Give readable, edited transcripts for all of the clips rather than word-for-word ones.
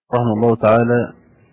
رحمه الله تعالى.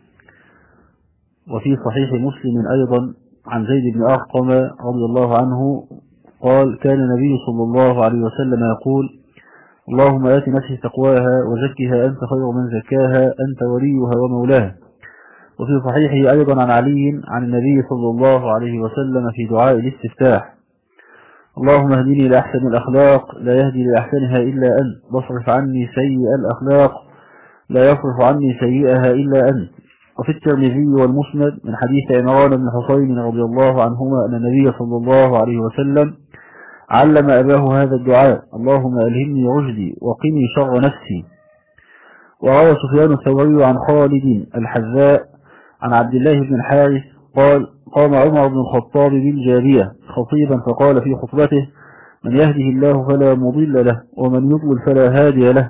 وفي صحيح مسلم أيضا عن زيد بن أرقم رضي الله عنه قال: كان النبي صلى الله عليه وسلم يقول: اللهم آت نفسي تقواها وزكها أنت خير من زكاها أنت وليها ومولاها. وفي صحيحه أيضا عن علي عن النبي صلى الله عليه وسلم في دعاء الاستفتاح: اللهم اهدني لأحسن الأخلاق لا يهدي لأحسنها إلا أنت، واصرف عني سيئ الأخلاق لا يصرف عني سيئها إلا أنت. وفي الترمذي والمسند من حديث عمران بن حسين رضي الله عنهما أن النبي صلى الله عليه وسلم علم أباه هذا الدعاء: اللهم ألهمني رشدي وقني شر نفسي. وروى سفيان الثوري عن خالد الحذاء عن عبد الله بن الحارث قال: قام عمر بن الخطاب بالجارية خطيبا فقال في خطبته: من يهده الله فلا مضل له ومن يضلل فلا هادي له،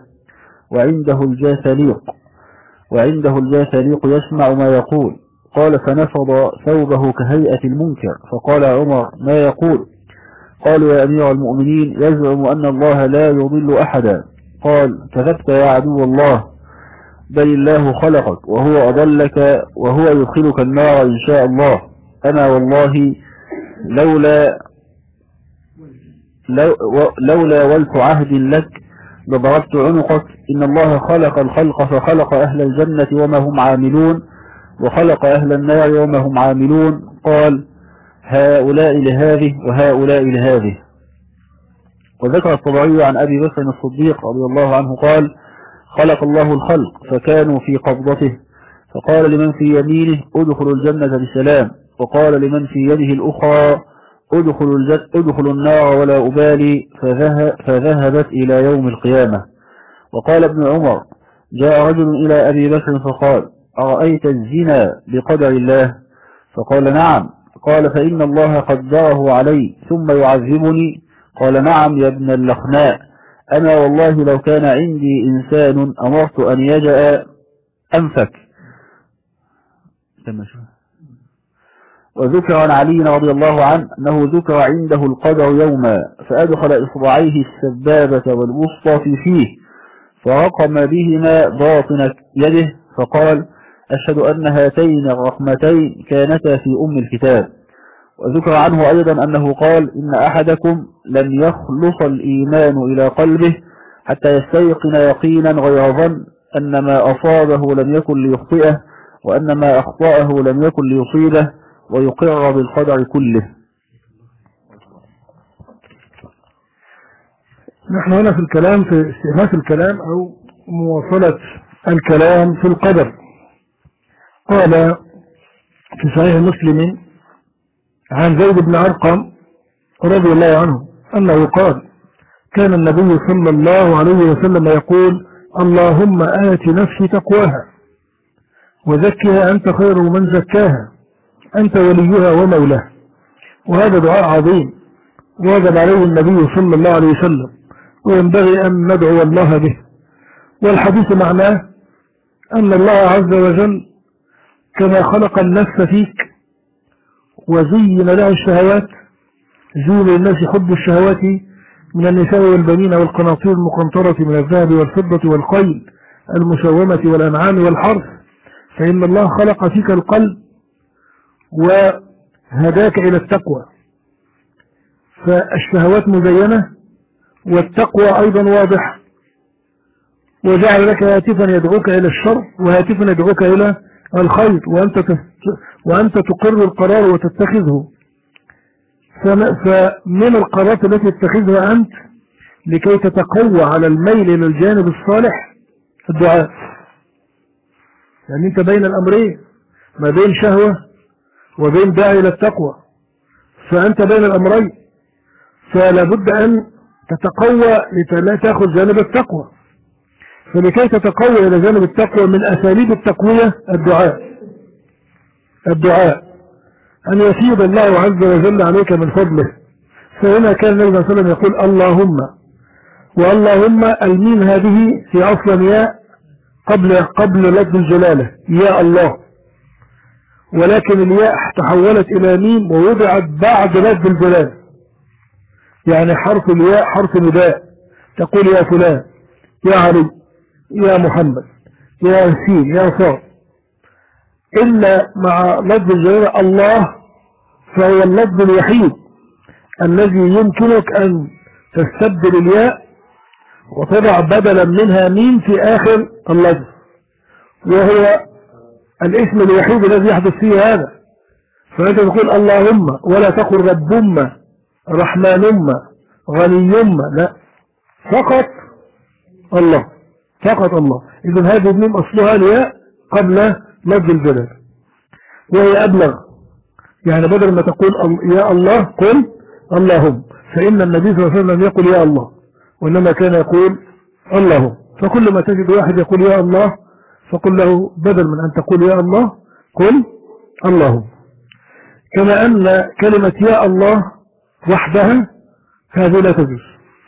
وعنده الجاثليق يسمع ما يقول. قال: فنفض ثوبه كهيئة المنكر، فقال عمر: ما يقول؟ قالوا: يا أمير المؤمنين، يزعم أن الله لا يضل أحدا. قال: كذبت يا عدو الله، بل الله خلقك وهو أضلك وهو يدخلك النار إن شاء الله. أنا والله لولا ولت عهد لك لضربت عنقك. إن الله خلق الخلق فخلق أهل الجنة وما هم عاملون، وخلق أهل النار وما هم عاملون. قال: هؤلاء لهذه وهؤلاء لهذه. وذكر الطبري عن أبي بكر الصديق رضي الله عنه قال: خلق الله الخلق فكانوا في قبضته، فقال لمن في يمينه: ادخلوا الجنة بسلام، وقال لمن في يده الأخرى: ادخلوا النار ولا أبالي، فذهبت إلى يوم القيامة. وقال ابن عمر: جاء رجل إلى أبي بكر فقال: أرأيت الزنا بقدر الله؟ فقال: نعم. قال: فإن الله قدره علي ثم يعذبني؟ قال: نعم يا ابن اللخناء، أنا والله لو كان عندي إنسان أمرت أن يجأ أنفك. وذكر عن علي رضي الله عنه أنه ذكر عنده القدر يوما، فأدخل إصبعيه السبابة والوسطى في فيه، فرقم بهما باطن يده، فقال: أشهد أن هاتين الرقمتين كانتا في أم الكتاب. وذكر عنه أيضا أنه قال: إن أحدكم لن يخلص الإيمان إلى قلبه حتى يستيقن يقينا غير ظن أن ما أصابه لم يكن ليخطئه، وأن ما أخطأه لم يكن ليصيبه، ويقر بالقدر كله. نحن هنا في الكلام في استئناف الكلام أو مواصلة الكلام في القدر. قال في صحيح مسلم عن زيد بن أرقم رضي الله عنه أنه قال: كان النبي صلى الله عليه وسلم يقول: اللهم آت نفسي تقواها وزكها أنت خير من زكاها أنت وليها ومولاها. وهذا دعاء عظيم واجب عليه النبي صلى الله عليه وسلم، وينبغي أن ندعو الله به. والحديث معناه أن الله عز وجل كما خلق النفس فيك وزين له الشهوات، زين للناس حب الشهوات من النساء والبنين والقناطير المقنطرة من الذهب والفضة والخيل المسومة والأنعام والحرث، فإن الله خلق فيك القلب وهداك إلى التقوى، فالشهوات مزينة والتقوى أيضا واضح، وجعل لك هاتفا يدعوك إلى الشر وهاتفا يدعوك إلى الخير، وأنت تقر القرار وتتخذه. فمن القرارات التي تتخذها أنت لكي تتقوى على الميل إلى الجانب الصالح الدعاء. يعني أنت بين الأمرين، ما بين شهوة وبين داعي إلى التقوى، فأنت بين الأمرين، فلا بد أن تتقوى لا تأخذ جانب التقوى. فلكي تتقوى إلى جانب التقوى من أساليب التقوية الدعاء أن يفيض الله عز وجل عليك من فضله. فهنا كان النبي صلى الله عليه وسلم يقول: اللهم. واللهم الميم هذه في أصلا ياء قبل لفظ الجلالة، يا الله، ولكن الياء تحولت إلى ميم ووضعت بعد لفظ الجلالة، يعني حرف الياء حرف نداء، تقول: يا فلان، يا علي، يا محمد. يا سين يا صاد، إلا مع لفظ الجلالة الله، فهو اللفظ الوحيد الذي يمكنك أن تستبدل الياء وتضع بدلا منها ميم في آخر اللفظ، وهو الاسم الوحيد الذي يحدث فيه هذا. فأنت تقول اللهم ولا تقل ربما رحمانما غنيما، لا، فقط الله، فقط الله. إذن هذه الميم أصلها الياء قبل لفظ الجلال، وهي أبلغ. يعني بدل ما تقول يا الله قل اللهم، فإن النبي صلى الله عليه وسلم يقول يا الله، وإنما كان يقول اللهم. فكل ما تجد واحد يقول يا الله فقل له بدل من أن تقول يا الله قل اللهم. كما أن كلمة يا الله وحدها هذه لا تجوز،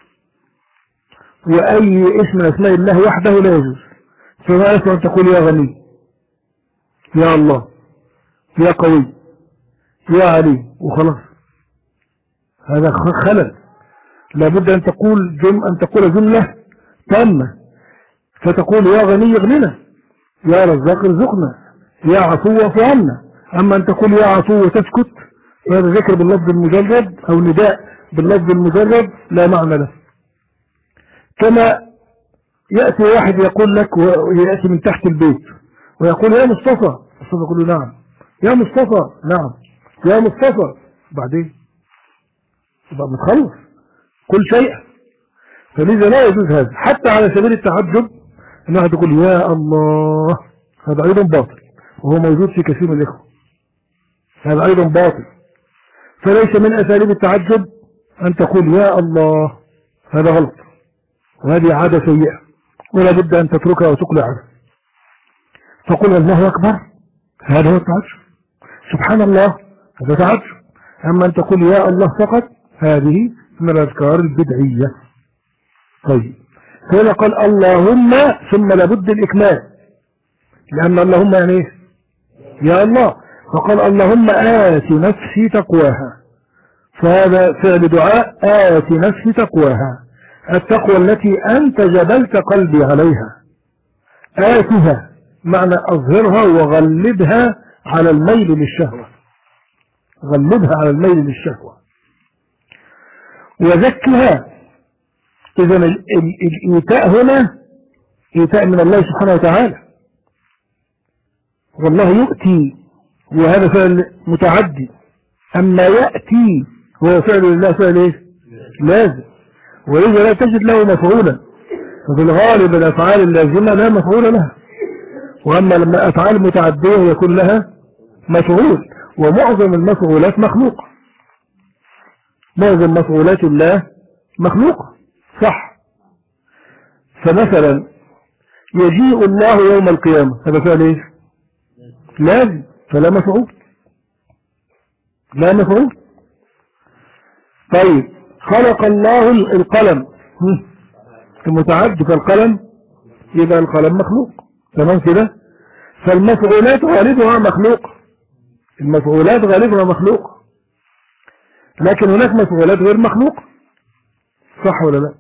وأي اسم من أسماء الله وحده لا يجوز. فما يصح أن تقول يا غني، يا الله، يا قوي، يا علي وخلاص، هذا خلل. لابد أن تقول جملة تامة، فتقول يا غني اغننا، يا رزاق ارزقنا، يا عفو اعف عنا. أما أن تقول يا عفو وتسكت، وهذا ذكر باللفظ المجرد أو نداء باللفظ المجرد لا معنى له. كما يأتي واحد يقول لك، ويأتي من تحت البيت ويقول يا مصطفى، مصطفى يقول له نعم، يا مصطفى نعم، يا مصطفى، بعدين يبقى متخلص كل شيء. فلذا لا يجوز هذا. حتى على سبيل التعجب ان واحد يقول يا الله، هذا ايضا باطل، وهو موجود في كثير من الاخوه، هذا ايضا باطل. فليس من اساليب التعجب ان تقول يا الله، هذا غلط، وهذه عادة سيئة ولا بد ان تتركها وتقلع عنها. فقل الله اكبر، هذا هو التعجب. سبحان الله، هذا تعجب. اما ان تقول يا الله فقط، هذه من الاذكار البدعية. طيب، هنا قال اللهم ثم لابد الإكمال، لأن اللهم يعني ايه؟ يا الله. فقال اللهم آت نفسي تقواها، فهذا فعل دعاء آت نفسي تقواها، التقوى التي أنت جبلت قلبي عليها. آتها معنى أظهرها وغلبها على الميل للشهوة، غلبها على الميل للشهوة. وزكها، إذن الإيتاء هنا إيتاء من الله سبحانه وتعالى، والله يؤتي، وهذا فعل متعدي. أما يأتي هو فعل لله، فعل إيه؟ لازم، وإذا لا تجد له مفعولا. ففي الغالب الأفعال اللازمة لا مفعول لها، وأما لما أفعال متعدية يكون لها مفعول. ومعظم المفعولات مخلوقة، معظم مفعولات الله مخلوقة، صح. فمثلا يجيء الله يوم القيامة، هذا فعل ايه؟ لازم، فلا مفعول، لا مفعول. طيب، خلق الله القلم، المتعدي كالقلم، يبقى القلم مخلوق، تمام كده. فالمفعولات غالبها مخلوق، المفعولات غالبها مخلوق، لكن هناك مفعولات غير مخلوق، صح ولا لا؟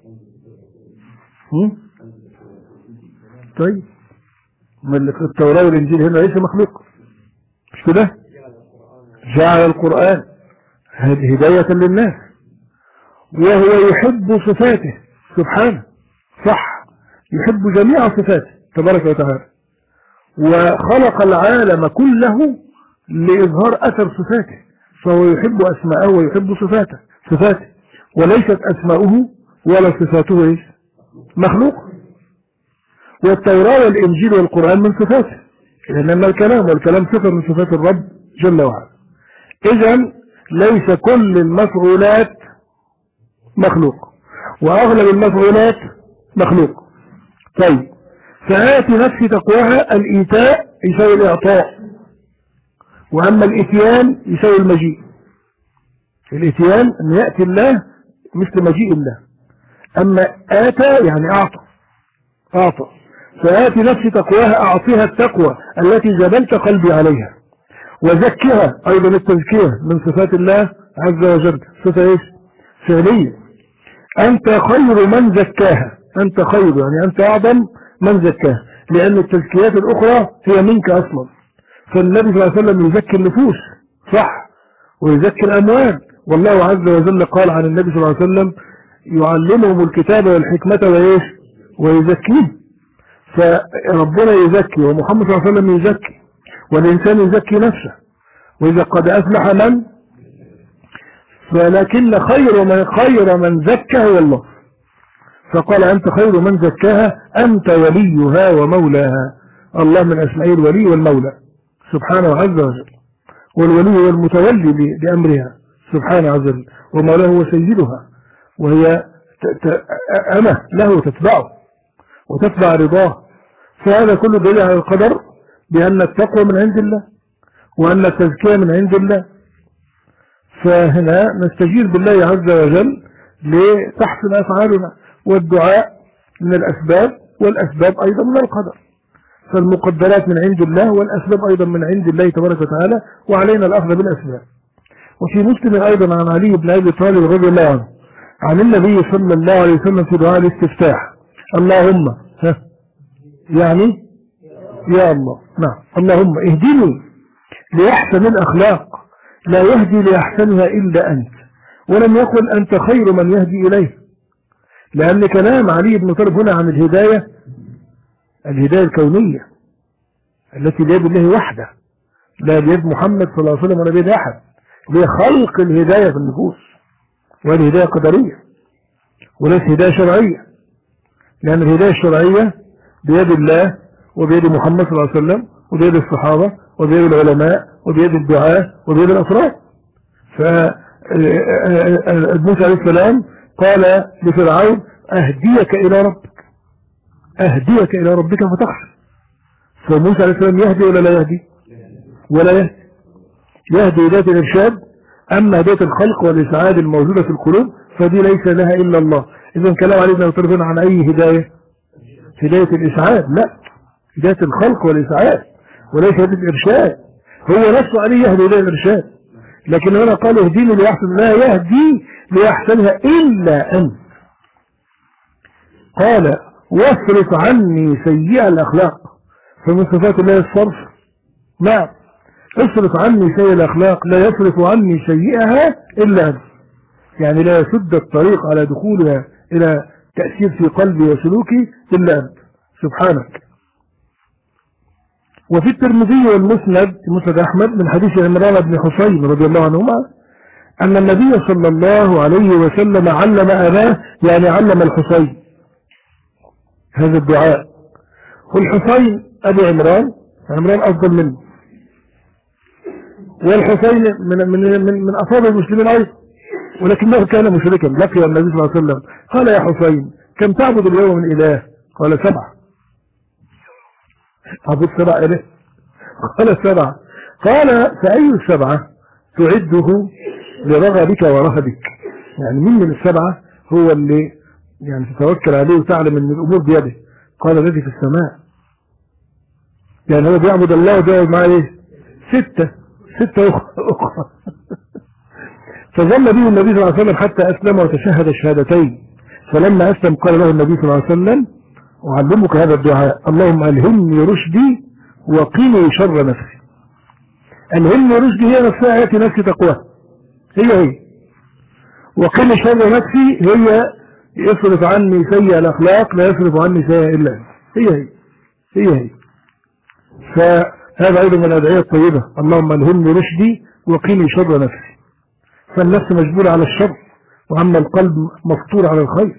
طيب، من التوراة والإنجيل هنا ليس مخلوق، مش كده؟ جعل القرآن هداية للناس، وهو يحب صفاته سبحانه، صح، يحب جميع صفاته تبارك وتعالى، وخلق العالم كله لإظهار أثر صفاته، فهو يحب أسماءه ويحب صفاته، وليست أسماؤه ولا صفاته إيش؟ مخلوق. والتوراة والإنجيل والقرآن من صفاته، لأن الكلام والكلام صفة من صفات الرب جل وعلا. إذن ليس كل المفعولات مخلوق، وأغلب المفعولات مخلوق. طيب، فآت نفسي تقواها، الإيتاء يساوي الإعطاء، وأما الإتيان يساوي المجيء. الإتيان أن يأتي الله مثل مجيء الله، أما آتى يعني أعطى. فآت نفسي تقواها، أعطيها التقوى التي جبلت قلبي عليها. وزكها، أيضا التزكية من صفات الله عز وجل، صفة إيش؟ فعلية. أنت خير من زكاها، أنت خير يعني أنت أعظم من زكاها. لأن التزكيات الأخرى هي منك أصلا. فالنبي صلى الله عليه وسلم يزكي النفوس صح ويزكي الأموال، والله عز وجل قال عن النبي صلى الله عليه وسلم يعلمهم الكتاب والحكمة وإيش ويزكيهم. فربنا يزكي ومحمد صلى الله عليه وسلم يزكي، والإنسان يزكي نفسه. وإذا قد أفلح من، فلكن خير من زكى هو الله. فقال أنت خير من زكاها أنت وليها ومولاها. الله من أسماء الولي والمولى سبحانه عز وجل، والولي هو المتولي لأمرها سبحانه عز وجل، ومولاه هو سيدها، وهي أمه له تتبعه وتتبع رضاه. فهذا كله دليل على القدر بأن التقوى من عند الله وأن التزكية من عند الله. فهنا نستجير بالله عز وجل لتحسن أفعالنا، والدعاء من الأسباب والأسباب أيضا من القدر. فالمقدرات من عند الله والأسباب أيضا من عند الله تبارك وتعالى، وعلينا الأخذ بالأسباب. وفي مسلم أيضا عن علي بن أبي طالب رضي الله عنه عن النبي صلى الله عليه وسلم في دعاء الاستفتاح اللهم يعني يا الله نعم اللهم اهدني لأحسن الأخلاق لا يهدي لأحسنها إلا أنت، ولم يقل أنت خير من يهدي إليه، لأن كلام علي بن طالب هنا عن الهداية الكونية التي بيد الله وحده، لا بيد محمد صلى الله عليه وسلم ولا بيد أحد، لخلق الهداية في النفوس، وهذه هداية قدرية وليس هداية شرعية، لأن الهداية الشرعية بيد الله وبيد محمد صلى الله عليه وسلم وبيد الصحابة وبيد العلماء وبيد الدعاة وبيد الأفراد. فموسى عليه السلام قال لفرعون أهديك إلى ربك فتخشى. فموسى عليه السلام يهدي ولا لا يهدي؟ ولا يهدي هداية الإرشاد. أما هداية الخلق والإسعاد الموجودة في القلوب فدي ليس لها إلا الله. إذن كلام علي بن أبي طالب عن أي هداية؟ هداية الإسعاد، لا، هداية الخلق والإسعاد وليس هداية الإرشاد. هو نفسه عليه يهدي هداية الإرشاد، لكن هنا قال اهديني لأحسن، لا يهدي لأحسنها إلا أنت. قال واصرف عني سيئة الأخلاق، فمن صفات الله الصرف. نعم، اصرف عني سيئة الأخلاق لا يصرف عني سيئها إلا أنت، يعني لا يسد الطريق على دخولها إلى تأثير في قلبي وسلوكي إلا أنت سبحانك. وفي الترمذي والمسند مسند أحمد من حديث عمران بن حسين رضي الله عنهما أن النبي صلى الله عليه وسلم علم أباه، يعني علم الحسين هذا الدعاء. والحسين أبي عمران أفضل منه، والحسين من أصحاب المسلمين أيضا، ولكنه كان مشركا. لقي النبي صلى الله عليه وسلم قال يا حسين كم تعبد اليوم من إله؟ قال 7. عبد 7 إله؟ قال 7. قال فأي 7 تعده لرغبك ورهبك؟ يعني من 7 هو اللي يعني تتوكل عليه وتعلم ان الأمور بيده؟ قال الذي في السماء. يعني هو بيعبد الله وبيعبد معه ايه؟ 6 أخرى. فظل به النبي صلى الله عليه وسلم حتى أسلم وتشهد الشهادتين. فلما أسلم قال له النبي صلى الله عليه وسلم أعلمك هذا الدعاء اللهم ألهمني رشدي وقني شر نفسي. ألهمني رشدي هي نفسها آيات نفسي تقوى، هي وقني شر نفسي هي يصرف عني سيئة الأخلاق لا يصرف عني سيئة إلا أنت، هي فهذا أيضا من الأدعية الطيبة اللهم ألهمني رشدي وقني شر نفسي. فالنفس مجبولة على الشر، وأما القلب مفطور على الخير.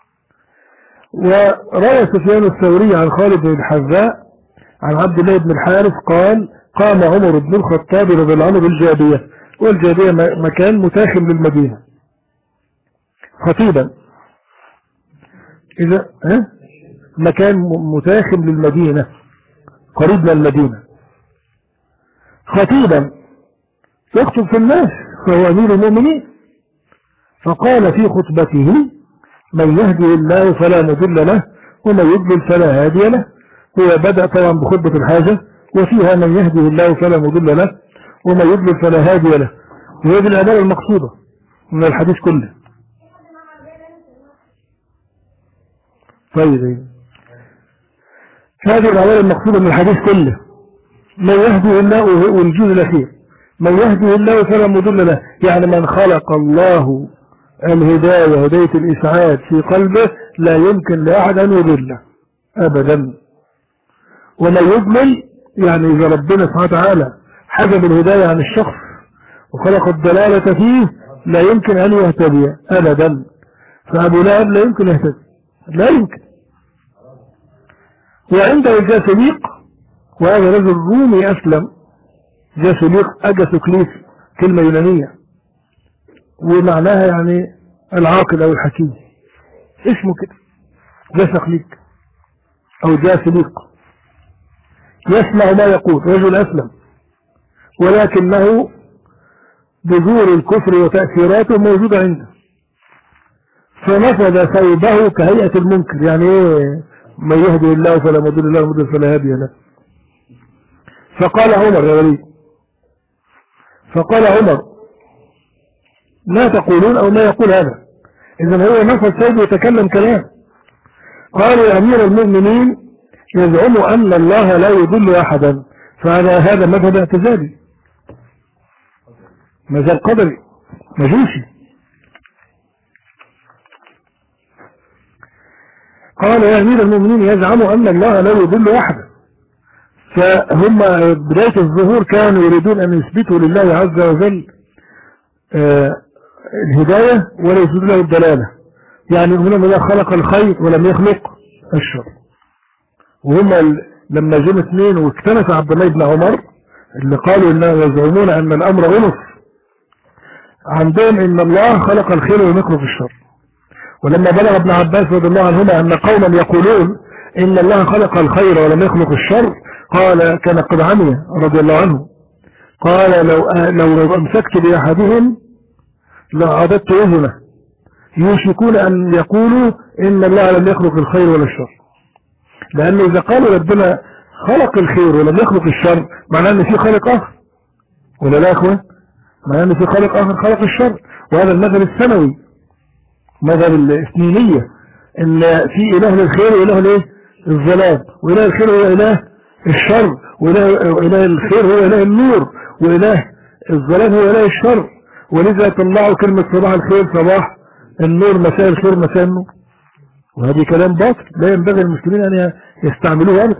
وروى سفيان الثوري عن خالد بن الحذاء عن عبد الله بن الحارث قال قام عمر بن الخطاب رضي الله عنه بالجابية، والجابية مكان متاخم للمدينة، خطيبا إذا مكان متاخم للمدينة قريب من المدينة، خطيبا يخطب في الناس فهو أمير المؤمنين. فقال في خطبته من يهدي الله فلا مضل له ومن يضلل فلا هادي له. هو بدأ طبعا بخطبة الحاجة وفيها من يهدي الله فلا مضل له ومن يضلل فلا هادي له، وهذه العبارة المقصودة من الحديث كله. طيب هذه الأوائل المقصودة من الحديث كله. من يهدي الله والجزء الأخير من يهدي الله فلا مضل له، يعني من خلق الله الهداية هداية الإسعاد في قلبه لا يمكن لأحد أن يضله أبدا. ومن يضلل يعني إذا ربنا سبحانه وتعالى حجب الهداية عن الشخص وخلق الضلالة فيه لا يمكن أن يهتدي أبدا. فأبو لهب لا يمكن يهتدي، لا يمكن. وعنده جاسليق، وهذا رجل رومي أسلم. جاسليق أجاسوكليس كلمة يونانية ومعناها يعني العاقل أو الحكيم، اسمه كده جاسليق أو جاسليق. يسمع ما يقول، رجل أسلم ولكنه بذور الكفر وتأثيراته موجودة عنده، فنفذ ثوبه كهيئة المنكر. يعني ايه من يهدي الله فلا مضل له ومضل فلا هادي له. فقال عمر يا وليد، فقال عمر ما تقولون او ما يقول هذا؟ اذا هو نفذ ثوبه وتكلم كلام. قالوا يا امير المؤمنين يزعم ان الله لا يضل احدا، فهذا مذهب اعتزالي مذهب قدري مجوسي. قال يا أمير المؤمنين يزعم أن الله لا يضل أحدا. فهم بداية الظهور كانوا يريدون أن يثبتوا لله عز وجل الهداية ولا يثبتوا له الدلالة. يعني يقولون أن الله خلق الخير ولم يخلق الشر. وهم لما جم اثنين واكتنف عبد الله بن عمر اللي قالوا إنهم يزعمون أن الأمر أنف، عندهم إن الله خلق الخير ولم يخلق الشر. ولما بلغ ابن عباس رضي الله عنهما أن قوما يقولون إن الله خلق الخير ولم يخلق الشر، قال كان قد عمي رضي الله عنه، قال لو أمسكت بأحدهم لعضدت أذنه، يوشكون أن يقولوا إن الله لم يخلق الخير ولا الشر. لأنه إذا قالوا ربنا خلق الخير ولم يخلق الشر معناه أن في خالق آخر، ولا لا يا أخوان؟ معناه أن في خالق آخر خلق الشر. وهذا المذهب السنوي مذهب الاثنينية، ان في اله للخير واله الايه الظلام، واله الخير هو اله الشر، واله الخير هو اله النور، واله الظلام هو اله الشر. ولذا طلعوا كلمة صباح الخير صباح النور، مساء الخير مساء النور. وهذه كلام باطل لا ينبغي المسلمين ان يستعملوه ابدا.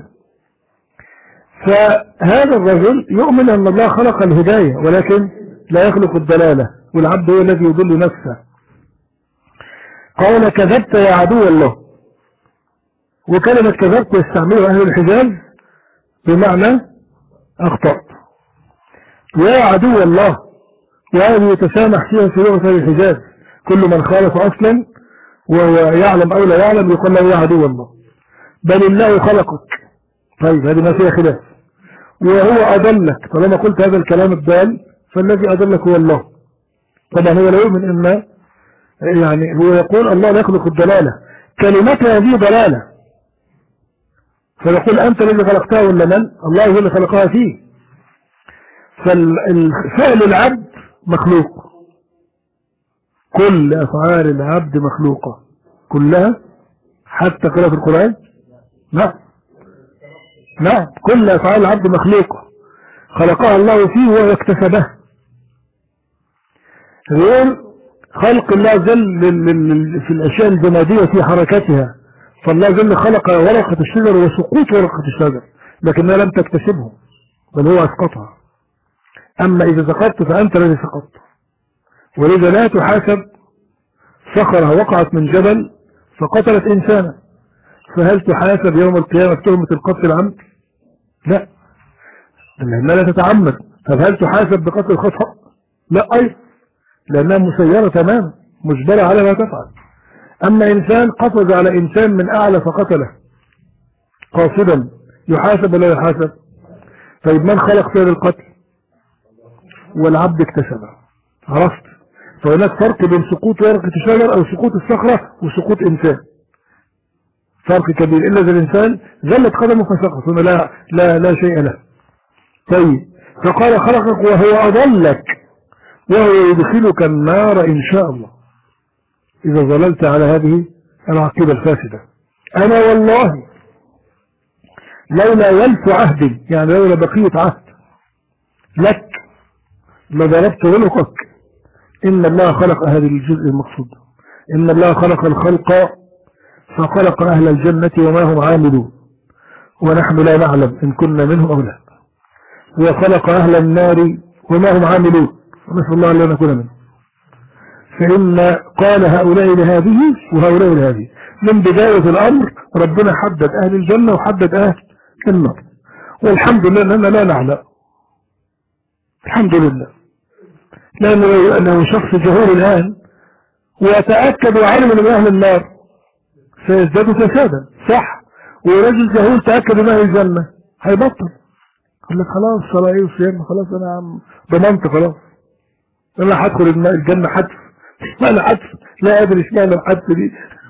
فهذا الرجل يؤمن ان الله خلق الهداية ولكن لا يخلق الدلالة، والعبد هو الذي يضل نفسه. قال كذبت يا عدو الله. وكلمة كذبت يستعملها أهل الحجاز بمعنى أخطأت. يا عدو الله، وهذه يتسامح فيها في لغة أهل الحجاز، كل من خالف أصلا وهو يعلم أو لا يعلم يقول له يا عدو الله، بل الله خلقك. طيب هذه ما فيها خلاف. وهو أضلك، طالما قلت هذا الكلام الضال فالذي أضلك هو الله. طبعا هو لا يؤمن إن يعني هو يقول الله لا يخلق الدلالة، كلمتها هذه ضلالة، فيقول أنت الذي خلقتها ولا من؟ الله هو اللي خلقها فيه. ففعل العبد مخلوق، كل أفعال العبد مخلوقة كلها، حتى قراءة القرآن نعم كل أفعال العبد مخلوقة خلقها الله فيه وهو اكتسبها. غير خلق الله جل في الأشياء الجمادية في حركتها، فالله جل خلق ورقة الشجر وسقوط ورقة الشجر لكنها لم تكتسبه بل هو أسقطها. أما إذا سقطت فأنت الذي سقطت. ولذا لا تحاسب صخرة وقعت من جبل فقتلت إنسانا، فهل تحاسب يوم القيامة تهمة القتل العمد؟ لا، لأنها لا تتعمد. فهل تحاسب بقتل الخطأ؟ لا أيضا، لأنها مسيرة تماما مجبرة على ما تفعل. أما إنسان قفز على إنسان من أعلى فقتله قاصدا، يحاسب ولا يحاسب؟ طيب من خلق فعل القتل؟ والعبد اكتسبه. عرفت؟ فهناك فرق بين سقوط ورقة الشجر أو سقوط الصخرة وسقوط إنسان، فرق كبير. إلا إذا الإنسان زلت قدمه فسقط ثم لا شيء له. طيب فقال خلقك وهو أضلك وهو يدخلك النار إن شاء الله إذا ظللت على هذه العقيدة الفاسدة. أنا والله لولا ولف عهد، يعني لولا بقية عهد لك لضربت عنقك. إن الله خلق هذا الجزء المقصود، إن الله خلق الخلق فخلق أهل الجنة وما هم عاملون ونحن لا نعلم إن كنا منهم أو لا، وخلق أهل النار وما هم عاملون ونسأل الله أن لا نكون منهم. فإن قال هؤلاء لهذه وهؤلاء لهذه من بداية الأمر. ربنا حدد أهل الجنة وحدد أهل النار، والحمد لله أننا لا نعلم، الحمد لله، لأنه شخص جهول الآن ويتأكد وعلم من أهل النار سيزداد فسادا، صح؟ ورجل جهول تأكد من أهل الجنة هيبطل، قال لك خلاص صلاة ايه وصيام، خلاص أنا ضمنت، خلاص أنا هدخل الجنة حتف، اشمعنى حتف؟ لا أدري اشمعنى الحتف دي.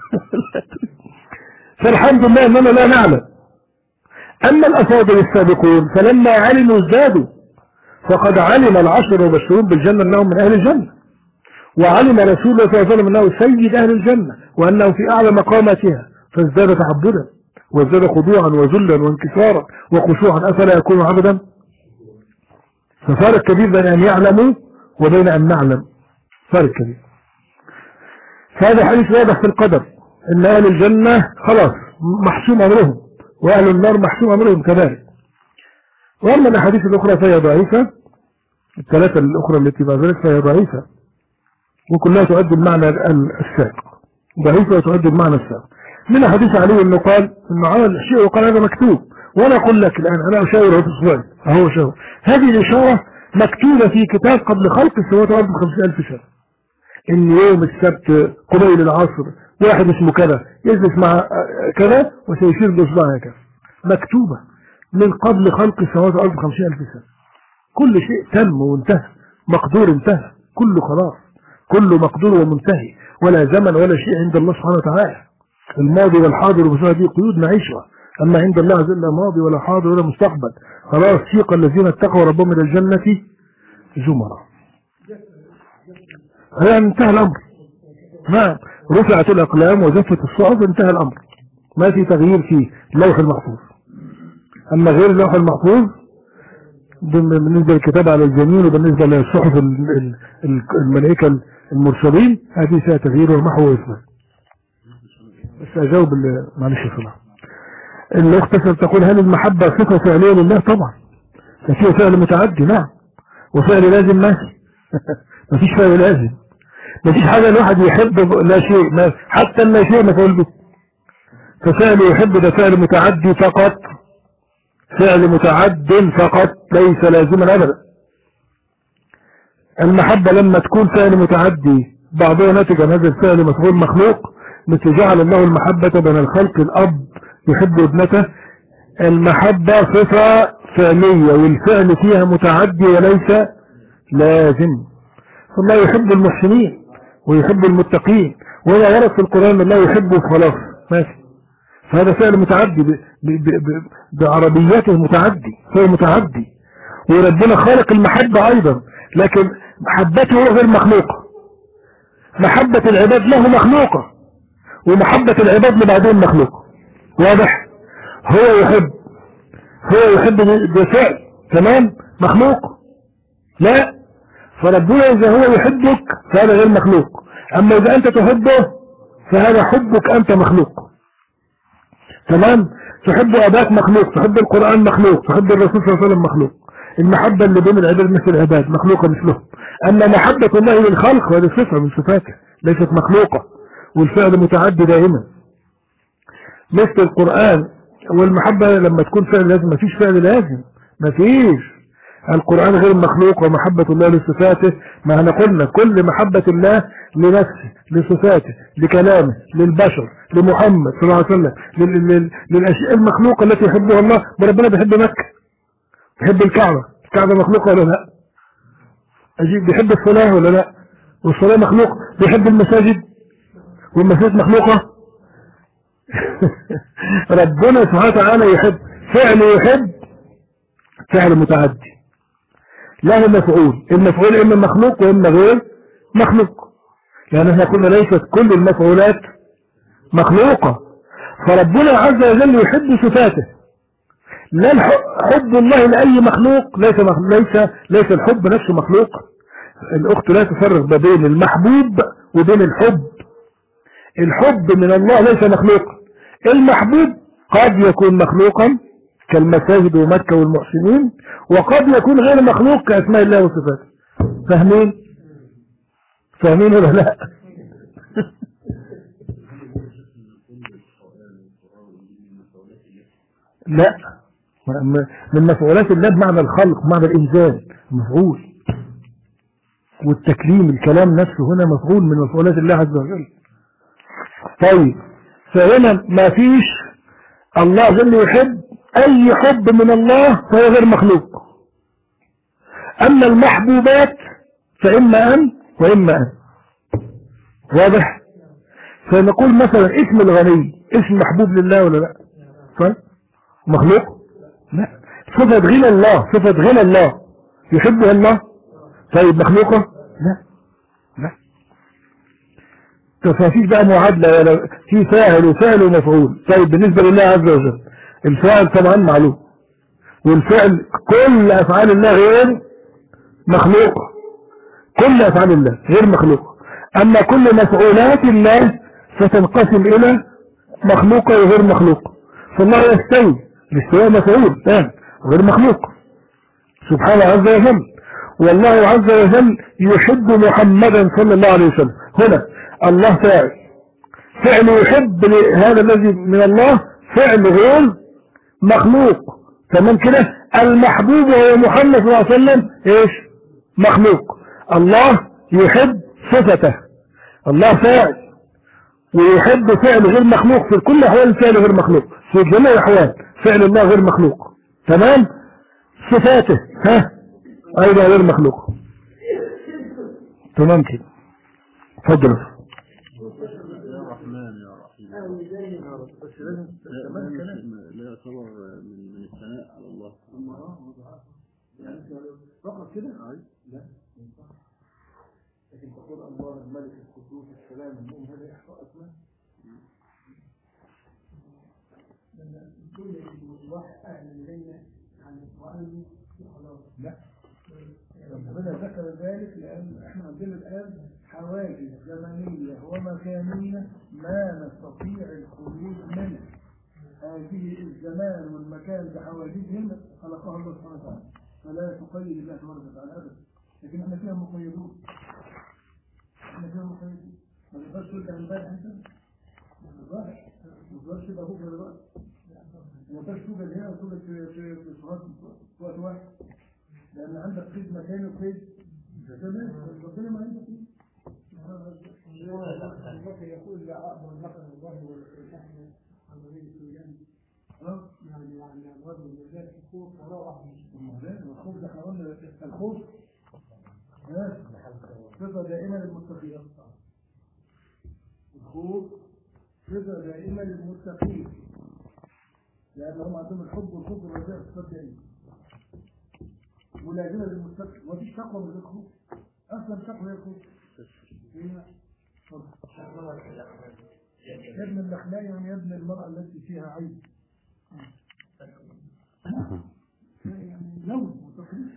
فالحمد لله أننا لا نعلم. أما الأفاضل السابقون فلما علموا ازدادوا، فقد علم العشر المبشرون بالجنة أنهم من أهل الجنة، وعلم رسول الله صلى الله عليه وسلم أنه سيد أهل الجنة وأنه في أعلى مقاماتها، فازداد تعبدا وازداد خضوعا وذلا وانكسارا وخشوعا، أفلا يكون عبدا؟ ففارق كبير بين أن يعلموا وبين أن نعلم، فارق كبير. فهذا حديث واضح في القدر، إن أهل الجنة خلاص محسوم أمرهم وأهل النار محسوم أمرهم كذلك. وأما الأحاديث الأخرى فهي ضعيفة، الثلاثة الأخرى التي ما ذلك فهي ضعيفة وكلها تؤدي المعنى السابق، ضعيفة وتؤدي المعنى السابق. من حديث علي أنه قال أنه عمل شيء وقال هذا مكتوب، وأنا أقول لك الآن أنا أشاور في الصغير أهو شاور، هذه الإشارة مكتوبة في كتاب قبل خلق السماوات والأرض ب50,000 سنة، إن يوم السبت قبيل العصر واحد اسمه كذا يجلس مع كذا وسيشير بإصبعه هكذا، مكتوبة من قبل خلق السماوات والأرض ب50,000 سنة. كل شيء تم وانتهى، مقدور انتهى، كله خلاص، كله مقدور ومنتهي، ولا زمن ولا شيء عند الله سبحانه وتعالى. الماضي والحاضر وبسرعة دي قيود نعيشها، أما عند الله عز وجل ماضي ولا حاضر ولا مستقبل، خلاص سيق الذين اتقوا ربهم إلى الجنة زمرا. يعني انتهى الأمر، نعم، رفعت الأقلام وزفت الصحف، انتهى الأمر، ما في تغيير في اللوح المحفوظ. أما غير اللوح المحفوظ بالنسبة للكتاب على الجميل وبالنسبة للصحف الملائكة المرسلين هذه فيها تغيير ومحو وإثبات. بس أجاوب معلش يا صلاح. الأخت تقول هل المحبة صفة فعلية لله؟ طبعا، ففيه فعل متعدي، نعم، وفعل لازم ماشي. مفيش فعل لازم، مفيش حاجة الواحد يحب لا شيء، حتى لا شيء مفعول به. ففعل يحب ده فعل متعدي فقط، فعل متعد فقط ليس لازما أبدا. المحبة لما تكون فعل متعدي بعضها ناتج عن هذا الفعل مفعول مخلوق، مثل جعل الله المحبة بين الخلق، الأب يحب ابنته، المحبة صفة فعلية والفعل فيها متعدي وليس لازم. فالله يحب المحسنين ويحب المتقين، ولا ورد في القرآن الله يحبه خلاص ماشي، فهذا فعل متعدي بعربيته متعدي، فهو متعدي. وربنا خالق المحبة أيضا، لكن محبته غير مخلوقة. محبة العباد له مخلوقة، ومحبة العباد لبعضهم مخلوقة، واضح؟ هو يحب بفعل تمام مخلوق، لا، فربنا إذا هو يحبك فهذا غير مخلوق، أما إذا أنت تحبه فهذا حبك أنت مخلوق، تمام؟ تحب أباك مخلوق، تحب القرآن مخلوق، تحب الرسول صلى الله عليه وسلم مخلوق. المحبة اللي بين العباد مثل العباد مخلوقة مثلهم، أما محبة الله للخلق وهذه صفة من صفاته ليست مخلوقة، والفعل متعدي دائما مثل القرآن. والمحبة لما تكون فعل لازم، مفيش فعل لازم، مفيش. القرآن غير مخلوق، ومحبة الله لصفاته، ما احنا قلنا كل محبة الله لنفسه لصفاته لكلامه للبشر لمحمد صلى الله عليه وسلم للأشياء المخلوقة التي يحبها الله. ربنا بيحب مكة، بيحب الكعبة مخلوقة ولا لا؟ بيحب الصلاة ولا لا؟ والصلاة مخلوق. بيحب المساجد والمساجد مخلوقة. ربنا سبحانه وتعالى يحب يحب فعل متعدي له مفعول، المفعول إما مخلوق وإما غير مخلوق، لأن احنا قلنا ليست كل المفعولات مخلوقة. فربنا عز وجل يحب صفاته، لا حب الله لأي مخلوق ليس الحب نفسه مخلوق. الأخت لا تفرق بين المحبوب وبين الحب. الحب من الله ليس مخلوقا. المحبوب قد يكون مخلوقا كالمساجد ومكة والمحسنين، وقد يكون غير مخلوق كأسماء الله وصفاته. فاهمين ولا لا؟ لا، من مفعولات الله بمعنى الخلق، بمعنى الإنزال، مفعول. والتكليم الكلام نفسه هنا مفعول من مفعولات الله عز وجل. طيب، فهنا ما فيش الله جل يحب أي حب من الله فهو غير مخلوق. أما المحبوبات فإما أن وإما أن. واضح؟ فنقول مثلا اسم الغني اسم محبوب لله ولا لا؟ طيب مخلوق؟ لا. صفة غنى الله، صفة غنى الله يحبها الله؟ طيب مخلوقة؟ لا لا. فمفيش بقى معادلة ولا في فاعل وفعل ومفعول. طيب بالنسبة لله عز وجل الفاعل طبعا معلوم، والفعل كل أفعال الله غير مخلوقة، كل أفعال الله غير مخلوقة. أما كل مفعولات الله فتنقسم إلى مخلوقة وغير مخلوقة. فالله يستوي، الاستواء مفعول غير مخلوق سبحانه عز وجل. والله عز وجل يحب محمدا صلى الله عليه وسلم. هنا الله فعل يحب هذا الذي من الله فعل غير مخلوق. تمام كده؟ المحبوب هو محمد صلى الله عليه وسلم ايش؟ مخلوق. الله يحب صفته، الله فاعل ويحب فعل غير مخلوق. في كل احوال الفعل غير مخلوق، في جميع الاحوال فعل الله غير مخلوق. تمام؟ صفاته ايضا غير مخلوق. تمام كده. اتفضل. يا رحمن يا رحيم. لا يعتبر من الثناء على الله يعني فقط كده؟ لا. لكن تقول الله الملك القدوس السلام المؤمن، هذا إحصاء أسماء. كل الله أهل إلينا عن القرآن خلاص. لا. ربنا ذكر ذلك لأن احنا عندنا الآن حواجز زمنية ومكانية ما نستطيع الخروج منها. هذه الزمان والمكان بحواجزهم خلقها الله سبحانه وتعالى، فلا تقيد الله تبارك وتعالى أبدا. لكن احنا فيها مقيدون. ما تقدرش تقول ده امبارح انت؟ ما تقدرش تبقى بكره دلوقتي. ما تقدرش توجد هنا وتوجد في وقت واحد، لأن عندك قيد مكاني وقيد زمان. ربنا ما عندك قيد. الله يقول لا أعبد نقل الله والإحنا عن طريق السوريان. يعني الرجل والرجال الخوف وراء الخوف. ده احنا قلنا الخوف صفة دائمة للمتقين. الخوف صفة دائمة للمتقين، لأنهم عندهم الحب والخوف والرجاء صفات دائمة ولازمة للمتقين. ومفيش تقوى من غير خوف. أصلا تقوى هي الخوف. يا ابن النخلاء يعني يا ابن المرأة التي فيها عيب. يعني لون وتقليد.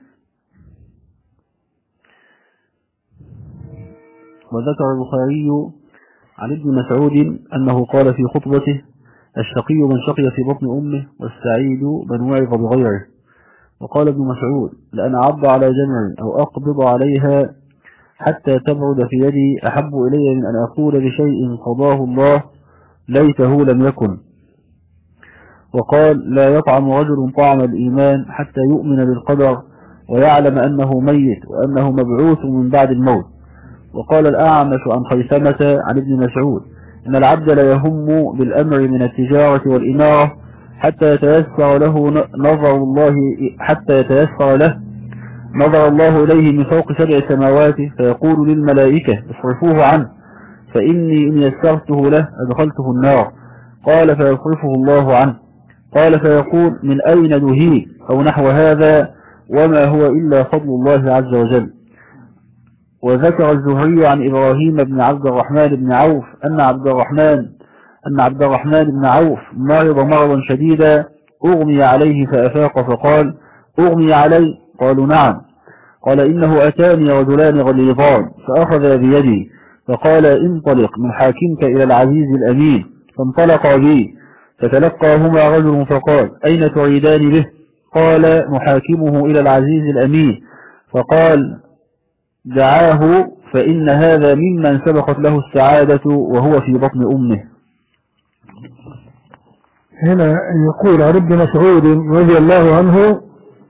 وذكر البخاري عن ابن مسعود أنه قال في خطبته: الشقي من شقي في بطن أمه، والسعيد من وعظ بغيره. وقال ابن مسعود: لأن أعض على جمع أو أقبض عليها حتى تبعد في يدي أحب إلي من أن أقول بشيء قضاه الله ليته لم يكن. وقال: لا يطعم رجل طعم الإيمان حتى يؤمن بالقدر ويعلم أنه ميت وأنه مبعوث من بعد الموت. وقال الأعمش عن خيثمة عن ابن مسعود: إن العبد لا يهم بالأمر من التجارة والإمارة حتى يتيسر نظر الله إليه من فوق 7 سماوات، فيقول للملائكة: اصرفوه عنه فإني إن يسرته له أدخلته النار. قال: فيصرفه الله عنه. قال: فيقول: من أين نهيه؟ أو نحو هذا، وما هو إلا فضل الله عز وجل. وذكر الزهري عن إبراهيم بن عبد الرحمن بن عوف أن عبد الرحمن بن عوف مرض مرضا شديدا أغمي عليه فأفاق فقال أغمي علي؟ قالوا نعم. قال إنه أتاني رجلان غليظان فأخذ بيدي فقال انطلق من حاكمك إلى العزيز الأمين، فانطلق بي فتلقاهما رجل فقال أين تريدان به؟ قال محاكمه إلى العزيز الأمين. فقال دعاه فإن هذا ممن سبقت له السعادة وهو في بطن أمه. هنا يقول عن ابن مسعود رضي الله عنه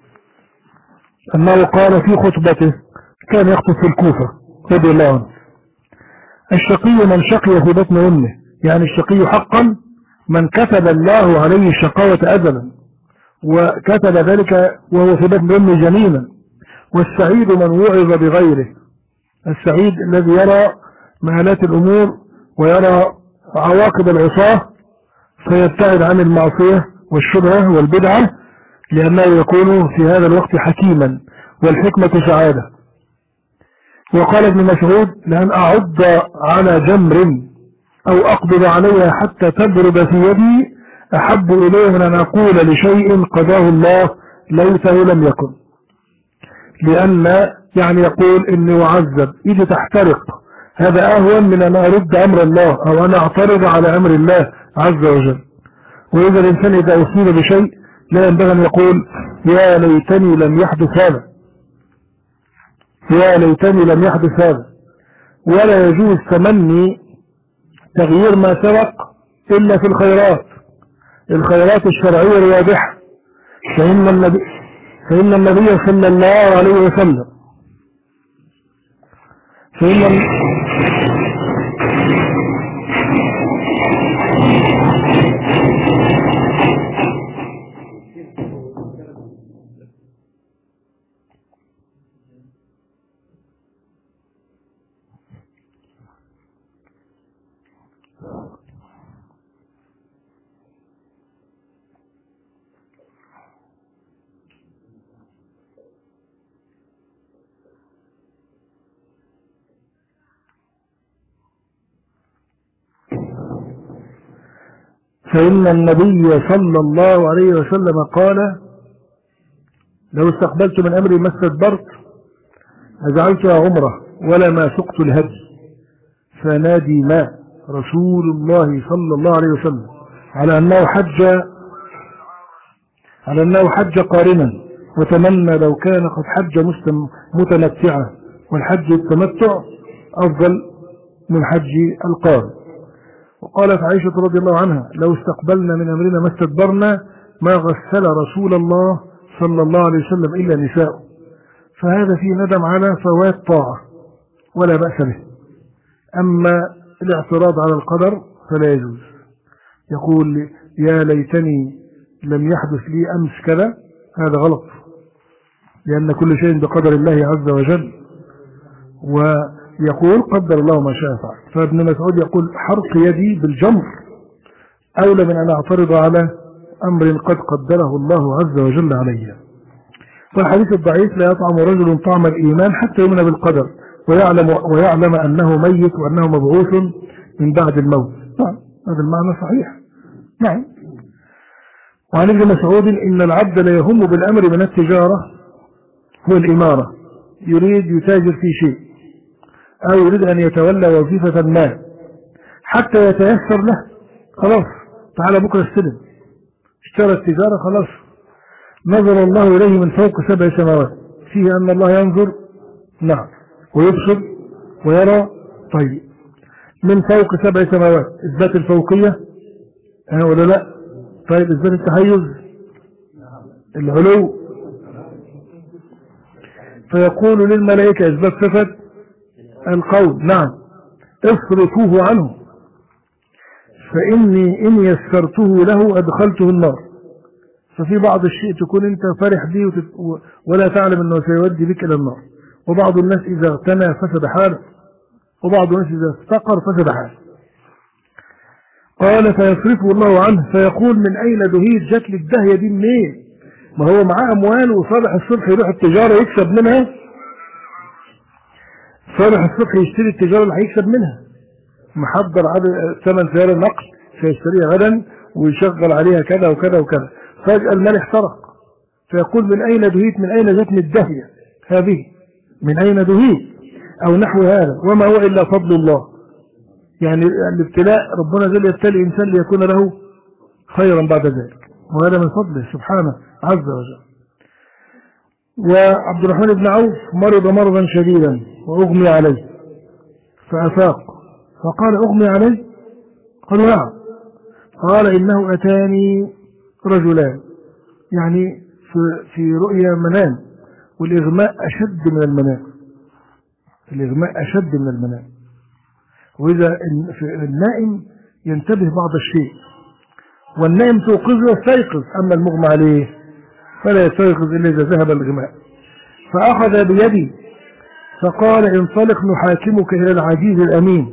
أنه قال في خطبته، كان يخطب في الكوفة رضي الله عنه: الشقي من شقي في بطن أمه، يعني الشقي حقا من كتب الله عليه الشقاوة أزلا وكتب ذلك وهو في بطن أمه جنينا. والسعيد من وعظ بغيره، السعيد الذي يرى مآلات الأمور ويرى عواقب العصاة فيبتعد عن المعصية والشبهة والبدعة، لأنه يكون في هذا الوقت حكيما، والحكمة سعادة. وقال ابن مسعود: لأن أعض على جمر أو أقبض عليها حتى تبرد في يدي أحب إليه من أن أقول لشيء قضاه الله ليته لم يكن. لأن يعني يقول إني أعذب إذا تحترق، هذا أهون من أن أرد أمر الله أو أن أعترض على أمر الله عز وجل. وإذا الإنسان إذا أصيب بشيء لا ينبغي أن يقول يا ليتني لم يحدث هذا، يا ليتني لم يحدث هذا. ولا يجوز تمني تغيير ما سبق إلا في الخيرات، الخيرات الشرعية الواضحة. فإن النبي صلى الله عليه وسلم صلى الله عليه وسلم قال: لو استقبلت من أمري ما استدبرت أجعلتها عمرة ولا ما سقت الهدي. فنادي ما رسول الله صلى الله عليه وسلم على أنه حج قارنا، وتمنى لو كان قد حج متمتعا، والحج التمتع أفضل من حج القارن. وقالت عائشة رضي الله عنها: لو استقبلنا من أمرنا ما استدبرنا ما غسل رسول الله صلى الله عليه وسلم إلا نساء. فهذا فيه ندم على فوات طاعة ولا بأس به. أما الاعتراض على القدر فلا يجوز. يقول يا ليتني لم يحدث لي أمس كذا، هذا غلط، لأن كل شيء بقدر الله عز وجل. ويقول قدر الله ما شاء فعل. فابن مسعود يقول حرق يدي بالجمر أولى من أن أعترض على أمر قد قدره الله عز وجل علي. والحديث الضعيف: لا يطعم رجل طعم الإيمان حتى يؤمن بالقدر ويعلم أنه ميت وأنه مبعوث من بعد الموت. هذا المعنى صحيح. نعم. وعن ابن مسعود: إن العبد لا يهم بالأمر من التجارة هو الإمارة، يريد يتاجر في شيء أو يريد أن يتولى وظيفة ما حتى يتيسر له، خلاص تعالى بكرة السلم، اشترى التجارة، خلاص نظر الله إليه من فوق 7 سماوات، فيه أن الله ينظر نعم ويبصر ويرى. طيب من فوق 7 سماوات، إثبات الفوقية ولا لا؟ طيب إثبات التحيز، العلو. فيقول للملائكة إثبات صفة القول نعم اصرفوه عنه فإني إن يسرته له أدخلته النار. ففي بعض الشيء تكون أنت فرح به ولا تعلم أنه سيودي بك إلى النار. وبعض الناس إذا اغتنى فسد حاله، وبعض الناس إذا افتقر فسد حاله. قال فيصرفه الله عنه فيقول من أين دهيت، جات لي الدهية دي منين؟ ما هو معاه أموال وصالح الصبح يروح التجارة يكسب منها، صالح الصبح يشتري التجارة اللي هيكسب منها، محضر عدد 8 سيارة نقل سيشتريها غدا ويشغل عليها كذا وكذا وكذا. فجأة المال احترق، فيقول من أين دهيت؟ من أين جاتني الدهية هذه؟ من أين دهيت؟ أو نحو هذا. وما هو إلا فضل الله. يعني الابتلاء ربنا جل يبتلي إنسان ليكون له خيرا بعد ذلك، وهذا من فضله سبحانه عز وجل. وعبد الرحمن بن عوف مرض مرضا شديدا وأغمي عليه، فأفاق فقال أغمي عليه؟ قالوا نعم. قال إنه أتاني رجلان، يعني في رؤيا منام، والإغماء أشد من المنام، الإغماء أشد من المنام. وإذا النائم ينتبه بعض الشيء، والنائم توقظه يستيقظ، أما المغمى عليه فلا يستيقظ إلا إذا ذهب الإغماء. فأخذ بيدي فقال انطلق نحاكمك إلى العزيز الأمين.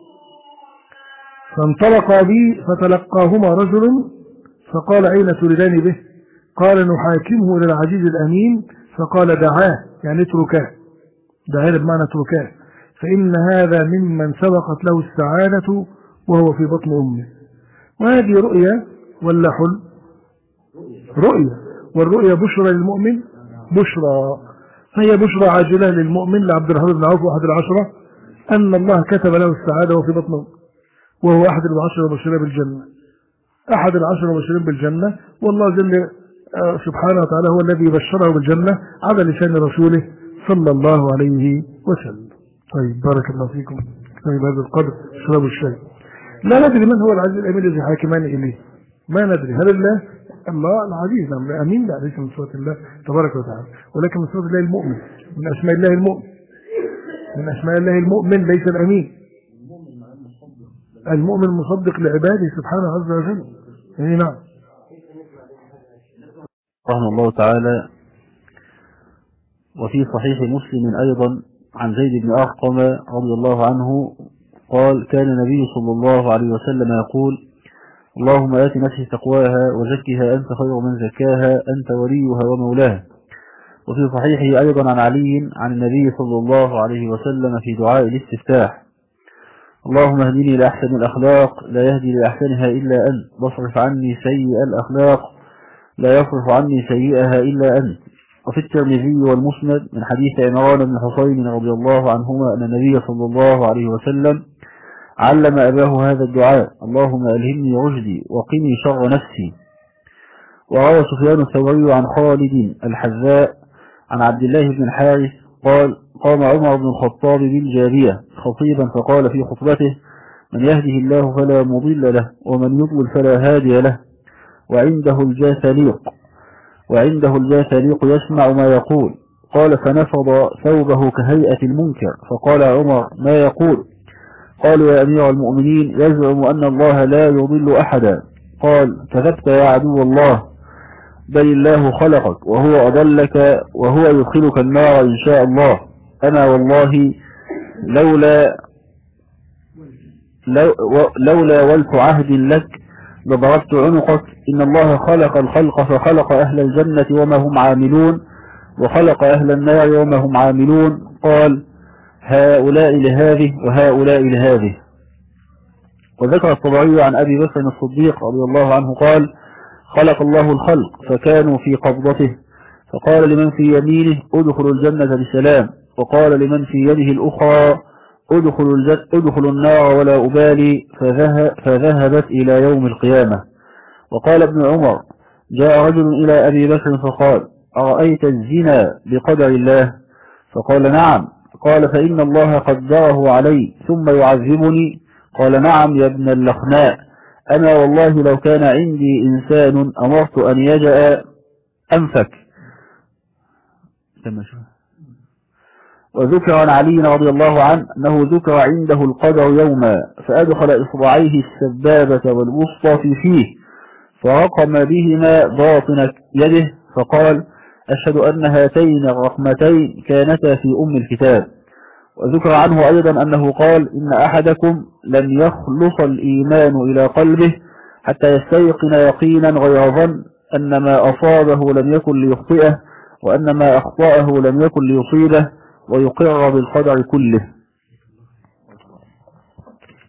فانطلقا بي فتلقاهما رجل فقال أين تريدان به؟ قال نحاكمه إلى العزيز الأمين. فقال دعاه، يعني اتركاه، دعاه بمعنى اتركاه، فإن هذا ممن سبقت له السعادة وهو في بطن أمه. وهذه رؤيا ولا حلم؟ رؤيا، والرؤيا بشرى للمؤمن، بشرى، فهي بشرى عاجلة للمؤمن لعبد الرحمن بن عوف أحد العشرة أن الله كتب له السعادة وهو في بطن أمه، وهو أحد العشرة المبشرين بالجنة، أحد العشرة المبشرين بالجنة. والله جل سبحانه وتعالى هو الذي بشره بالجنة على لسان رسوله صلى الله عليه وسلم. طيب بارك الله فيكم. طيب هذا القدر اشربوا الشاي. لا ندري من هو العزيز الأمين الذي حاكمان إليه، ما ندري. هل الله العزيز؟ نعم، الأمين لا، ليس من صفات الله تبارك وتعالى، ولكن من صفات الله المؤمن، من أسماء الله المؤمن، من أسماء الله المؤمن ليس الأمين. المؤمن مصدق لعباده سبحانه عز وجل. نعم. رحمه الله تعالى. وفي صحيح مسلم أيضا عن زيد بن أرقم رضي الله عنه قال كان النبي صلى الله عليه وسلم يقول اللهم آت نفسي تقواها وزكها أنت خير من زكاها أنت وليها ومولاها. وفي صحيحه أيضا عن علي عن النبي صلى الله عليه وسلم في دعاء الاستفتاح اللهم اهدني لأحسن الأخلاق لا يهدي لأحسنها إلا أنت واصرف عني سيء الأخلاق لا يصرف عني سيئها إلا أنت. وفي الترمذي والمسند من حديث عمران بن حسين رضي الله عنهما أن النبي صلى الله عليه وسلم علم أباه هذا الدعاء اللهم ألهمني رشدي وقني شر نفسي. وروى سفيان الثوري عن خالد الحذاء عن عبد الله بن الحارث قال قام عمر بن الخطاب بالجارية خطيبا فقال في خطبته من يهده الله فلا مضل له ومن يضلل فلا هادي له وعنده الجاثليق يسمع ما يقول. قال فنفض ثوبه كهيئة المنكر فقال عمر ما يقول؟ قالوا يا أمير المؤمنين يزعم أن الله لا يضل أحدا. قال كذبت يا عدو الله بل الله خلقك وهو أضلك وهو يدخلك النار إن شاء الله. أنا والله لولا ولت عهد لك لضربت عنقك. إن الله خلق الخلق فخلق أهل الجنة وما هم عاملون وخلق أهل النار وما هم عاملون. قال هؤلاء لهذه وهؤلاء لهذه. وذكر الطبري عن أبي بكر الصديق رضي الله عنه قال خلق الله الخلق فكانوا في قبضته فقال لمن في يمينه ادخلوا الجنة بسلام وقال لمن في يده الأخرى ادخلوا النار ولا أبالي فذهبت إلى يوم القيامة. وقال ابن عمر جاء رجل إلى أبي بكر فقال أرأيت الزنا بقدر الله؟ فقال نعم. قال فإن الله قدره علي ثم يعذبني. قال نعم يا ابن اللخناء أنا والله لو كان عندي إنسان أمرت أن يجأ أنفك. وذكر عن علي رضي الله عنه أنه ذكر عنده القدر يوما فأدخل إصبعيه السبابة والوسطى في فيه فرقم بهما باطن يده فقال أشهد أن هاتين الرقمتين كانتا في أم الكتاب. وذكر عنه أيضا أنه قال إن أحدكم لن يخلص الإيمان إلى قلبه حتى يستيقن يقينا غير ظن أن ما أصابه لم يكن ليخطئه وأن ما أخطأه لم يكن ليصيبه ويقر بالقدر كله.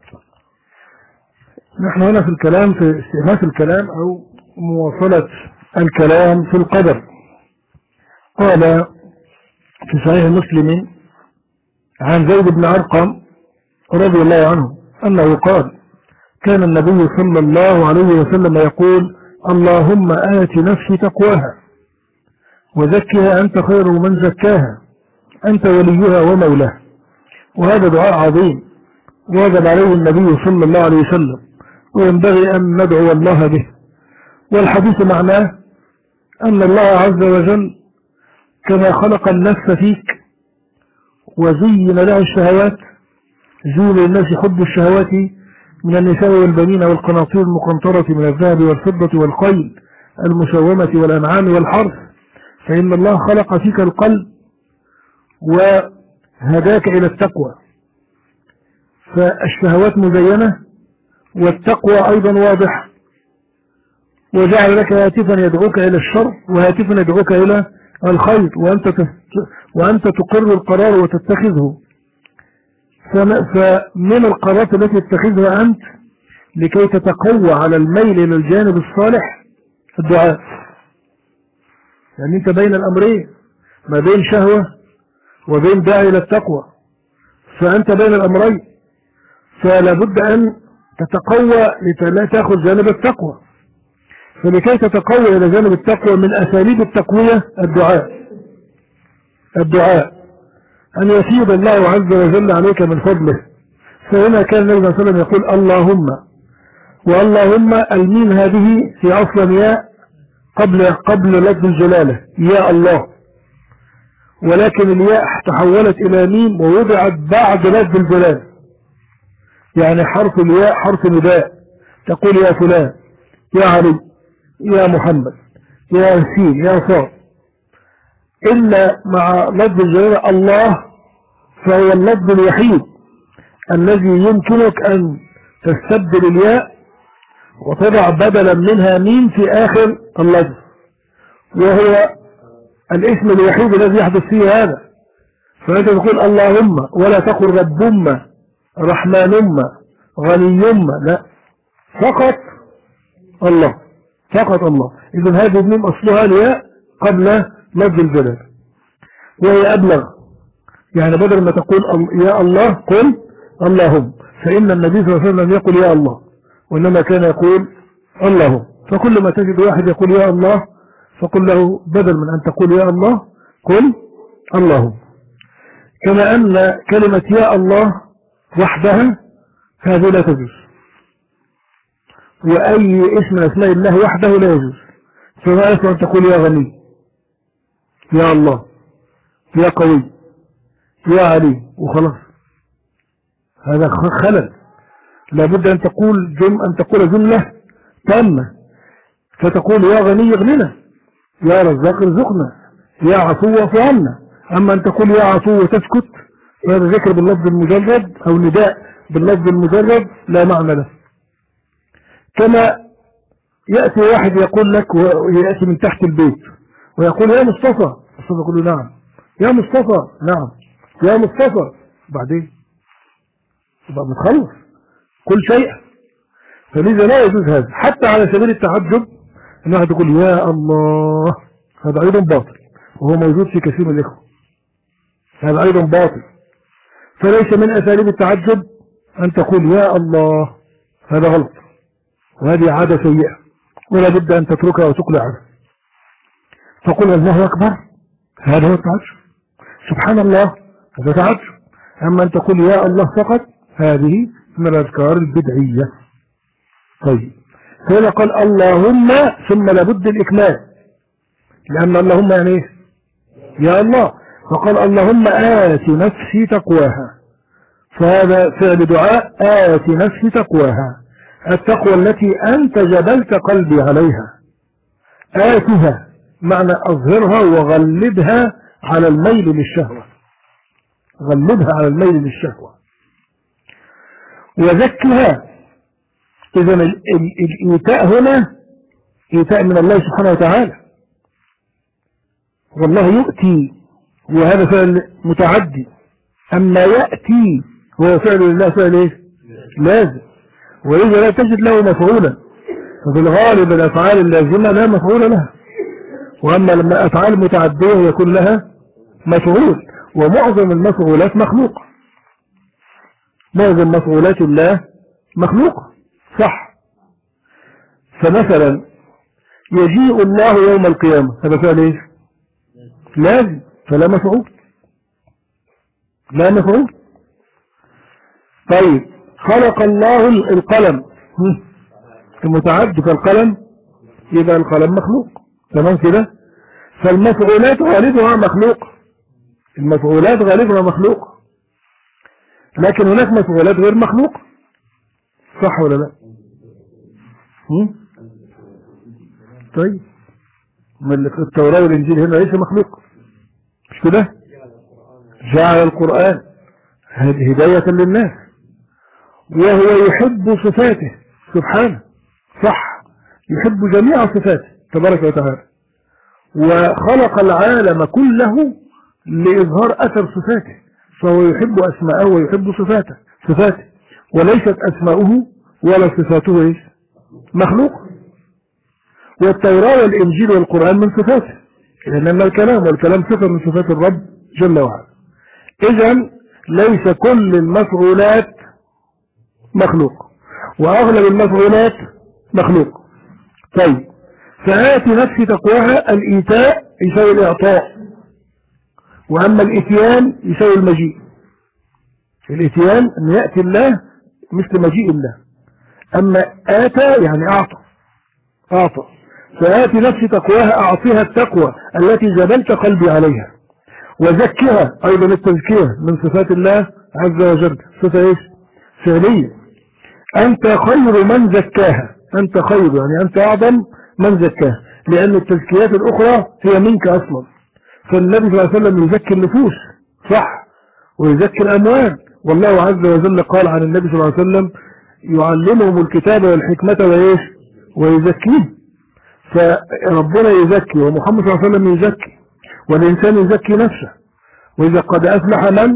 نحن هنا في الكلام في استئناف الكلام أو مواصلة الكلام في القدر. قال في صحيح مسلم عن زيد بن أرقم رضي الله عنه أنه قال كان النبي صلى الله عليه وسلم يقول اللهم آت نفسي تقواها وزكها أنت خير من زكاها أنت وليها ومولاها. وهذا دعاء عظيم واجب عليه النبي صلى الله عليه وسلم وينبغي أن ندعو الله به. والحديث معناه أن الله عز وجل كما خلق النفس فيك وزين له الشهوات، زين للناس حب الشهوات من النساء والبنين والقناطير المقنطرة من الذهب والفضة والخيل المسومة والأنعام والحرث، فإن الله خلق فيك القلب وهداك إلى التقوى، فالشهوات مزينة والتقوى أيضا واضح، وجعل لك هاتفا يدعوك إلى الشر وهاتفا يدعوك إلى الخير، وأنت تقر القرار وتتخذه. فمن القرارات التي تتخذها أنت لكي تتقوى على الميل إلى الجانب الصالح الدعاء. يعني أنت بين الأمرين، ما بين شهوة وبين داعي إلى التقوى، فأنت بين الأمرين، فلا بد أن تتقوى لا تأخذ جانب التقوى. فلكي تتقوى إلى جانب التقوى من أساليب التقوية الدعاء أن يفيض الله عز وجل عليك من فضله. فهنا كان النبي صلى الله عليه وسلم يقول اللهم، واللهم الميم هذه في أصلا ياء قبل لفظ الجلالة يا الله، ولكن الياء تحولت إلى ميم ووضعت بعد لفظ الجلالة، يعني حرف الياء حرف نداء، تقول يا فلان يا علي يا محمد يا ياسين يا صاد. إلا مع لفظ الجلالة الله، فهو اللفظ الوحيد الذي يمكنك أن تستبدل الياء وتضع بدلا منها ميم في آخر اللفظ، وهو الاسم الوحيد الذي يحدث فيه هذا. فأنت تقول اللهم ولا تقل ربما رحمانما غنيما، لا، فقط الله، فقط الله. إذن هذه الميم أصلها الياء قبل لفظ الجلال، وهي أبلغ. يعني بدل ما تقول يا الله قل اللهم، فإن النبي صلى الله عليه وسلم يقول يا الله، وإنما كان يقول اللهم. فكل ما تجد واحد يقول يا الله فقل له بدل من أن تقول يا الله قل اللهم. كما أن كلمة يا الله وحدها هذه لا تجوز، وأي اسم من أسماء الله وحده لا يجوز. فما يصلح أن تقول يا غني يا الله يا قوي يا علي وخلاص، هذا خلل. لابد أن تقول جملة تامة، فتقول يا غني اغننا، يا رزاق ارزقنا، يا عفو اعف عنا. أما أن تقول يا عفو وتسكت، هذا ذكر باللفظ المجرد أو نداء باللفظ المجرد لا معنى له. كما يأتي واحد يقول لك، ويأتي من تحت البيت ويقول يا مصطفى، يقول له نعم يا مصطفى، نعم يا مصطفى، بعدين يبقى متخلص كل شيء. فلذا لا يجوز هذا، حتى على سبيل التعجب أن واحد يقول يا الله، هذا أيضا باطل، وهو موجود في كثير من الإخوة، هذا أيضا باطل. فليس من أساليب التعجب أن تقول يا الله، هذا غلط، وهذه عادة سيئة ولا بد أن تتركها وتقلع عنها. فقل الله أكبر، هذا هو التعجب، سبحان الله، هذا تعجب. أما أن تقول يا الله فقط، هذه من الأذكار البدعية. طيب، فإذا قال اللهم ثم لابد الإكمال، لأن اللهم يعني إيه؟ يا الله. فقال اللهم آت نفسي تقواها، فهذا فعل دعاء آت نفسي تقواها، التقوى التي أنت جبلت قلبي عليها. آتها معنى أظهرها وغلبها على الميل للشهوة، غلبها على الميل للشهوة. وزكها، إذن الإيتاء هنا إيتاء من الله سبحانه وتعالى، والله يؤتي، وهذا فعل متعدي. أما يأتي هو فعل الله، فعل إيه؟ لازم، وإذا لا تجد له مفعولا، فبالغالب الأفعال اللازمة لا مفعول لها، وأما لما أفعال متعدية يكون لها مفعول، ومعظم المفعولات مخلوقة. معظم مفعولات الله مخلوقة، صح. فمثلا يجيء الله يوم القيامة، هذا فعل ايش؟ لازم، فلا مفعول، لا مفعول. طيب خلق الله القلم، المتعدي فالقلم، يبقى القلم مخلوق، تمام كده. فالمفعولات غالبها مخلوق، المفعولات غالبها مخلوق، لكن هناك مفعولات غير مخلوق، صح ولا لا؟ طيب من التوراة والإنجيل هنا ليس مخلوق، مش كده؟ جعل القرآن هداية للناس، وهو يحب صفاته سبحانه، صح، يحب جميع صفاته تبارك وتعالى، وخلق العالم كله لإظهار أثر صفاته، فهو يحب أسماءه ويحب صفاته، وليست أسماؤه ولا صفاته إيش؟ مخلوق. والتوراة والإنجيل والقرآن من صفاته، لأن الكلام والكلام صفة من صفات الرب جل وعلا. إذن ليس كل المفعولات مخلوق، وأغلب المفعولات مخلوق. طيب فآت نفس تقواها، الإيتاء يساوي الإعطاء، وأما الإتيان يساوي المجيء. الإتيان أن يأتي الله مثل مجيء الله، أما آتى يعني أعطى. فآت نفس تقواها، أعطيها التقوى التي جبلت قلبي عليها، وزكها، أيضا التزكية من صفات الله عز وجل، صفة إيش؟ فعلية. أنت خير من زكاها، أنت خير يعني أنت أعظم من زكاها، لأن التزكيات الأخرى هي منك أصلا. فالنبي صلى الله عليه وسلم يزكي النفوس، صح، ويزكي الأموال، والله عز وجل قال عن النبي صلى الله عليه وسلم يعلمهم الكتاب والحكمة وإيش؟ ويزكيهم. فربنا يزكي، ومحمد صلى الله عليه وسلم يزكي، والإنسان يزكي نفسه، وإذا قد أفلح من،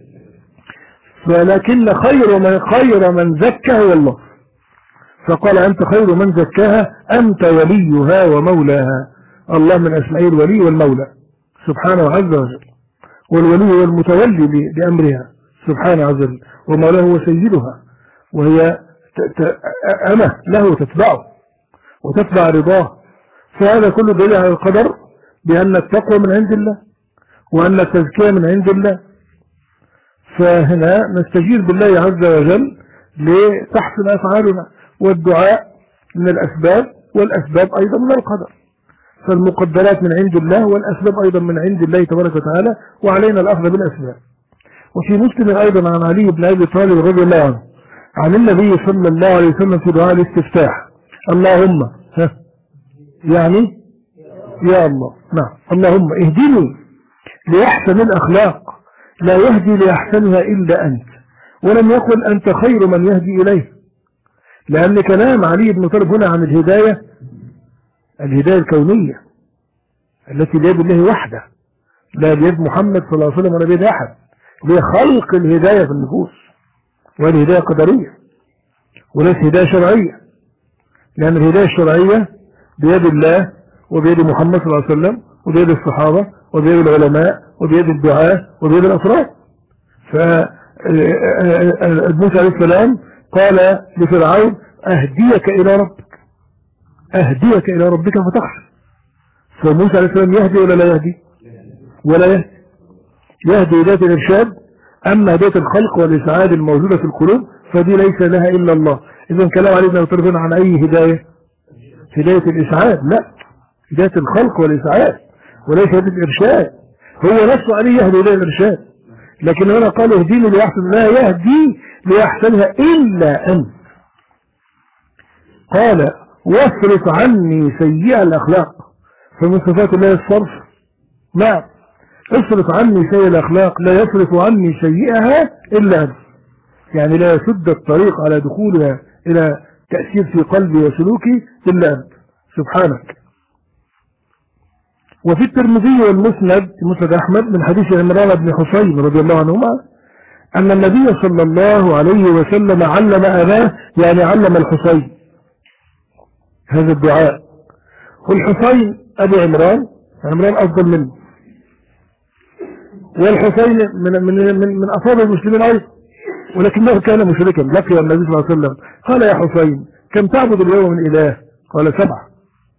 ولكن خير من زكى هو الله. فقال أنت خير من زكاها، أنت وليها ومولاها. الله من أسماء الولي والمولى سبحانه عز وجل، والولي هو المتولي بأمرها سبحانه عز وجل، ومولاه هو سيدها، وهي أمه له تتبعه وتتبع رضاه. فهذا كله دليل على القدر بأن التقوى من عند الله، وأن التزكية من عند الله. فهنا نستجير بالله عز وجل لتحسن أفعالنا، والدعاء من الأسباب، والأسباب أيضا من القدر. فالمقدرات من عند الله، والأسباب أيضا من عند الله تبارك وتعالى، وعلينا الأخذ بالأسباب. وفي مسلم أيضا عن علي بن أبي طالب رضي الله عنه عن النبي صلى الله عليه وسلم في دعاء الاستفتاح: اللهم يعني يا الله، نعم، اللهم اهدني لأحسن الأخلاق، لا يهدي لأحسنها إلا أنت، ولم يقل أنت خير من يهدي إليه، لأن كلام علي بن طالب هنا عن الهداية الكونية التي بيد الله وحده، لا بيد محمد صلى الله عليه وسلم ولا بيد أحد، لخلق الهداية في النفوس، والهداية قدرية وليس هداية شرعية، لأن الهداية الشرعية بيد الله وبيد محمد صلى الله عليه وسلم وبيد الصحابة وبيد العلماء وبيد الدعاة وبيد الأفراد. فموسى عليه السلام قال لفرعون: أهديك إلى ربك فتخشى. فموسى عليه السلام يهدي ولا لا يهدي؟ ولا يهدي هداية الإرشاد. أما هداية الخلق والإسعاد الموجودة في القلوب فدي ليس لها إلا الله. إذن كلام علي بن طالب عن أي هداية؟ هداية الإسعاد؟ لا، هداية الخلق والإسعاد، وليس هداية الإرشاد. هو نفسه عليه يهدي هداية الإرشاد، لكن هنا قال اهديني لأحسن، لا يهدي لأحسنها إلا أنت. قال: واصرف عني سيئة الأخلاق، فمن صفات الله الصرف. نعم، اصرف عني سيئة الأخلاق، لا يصرف عني سيئها إلا أنت، يعني لا يسد الطريق على دخولها إلى تأثير في قلبي وسلوكي إلا أنت سبحانك. وفي الترمذي والمسند مسند أحمد من حديث عمران بن حسين رضي الله عنهما أن النبي صلى الله عليه وسلم علم أباه، يعني علم الحسين هذا الدعاء. والحسين أبو عمران أفضل منه، والحسين من أصحاب المسلمين أيضا، ولكنه كان مشركا. لقي النبي صلى الله عليه وسلم قال يا حسين كم تعبد اليوم من إله؟ قال 7.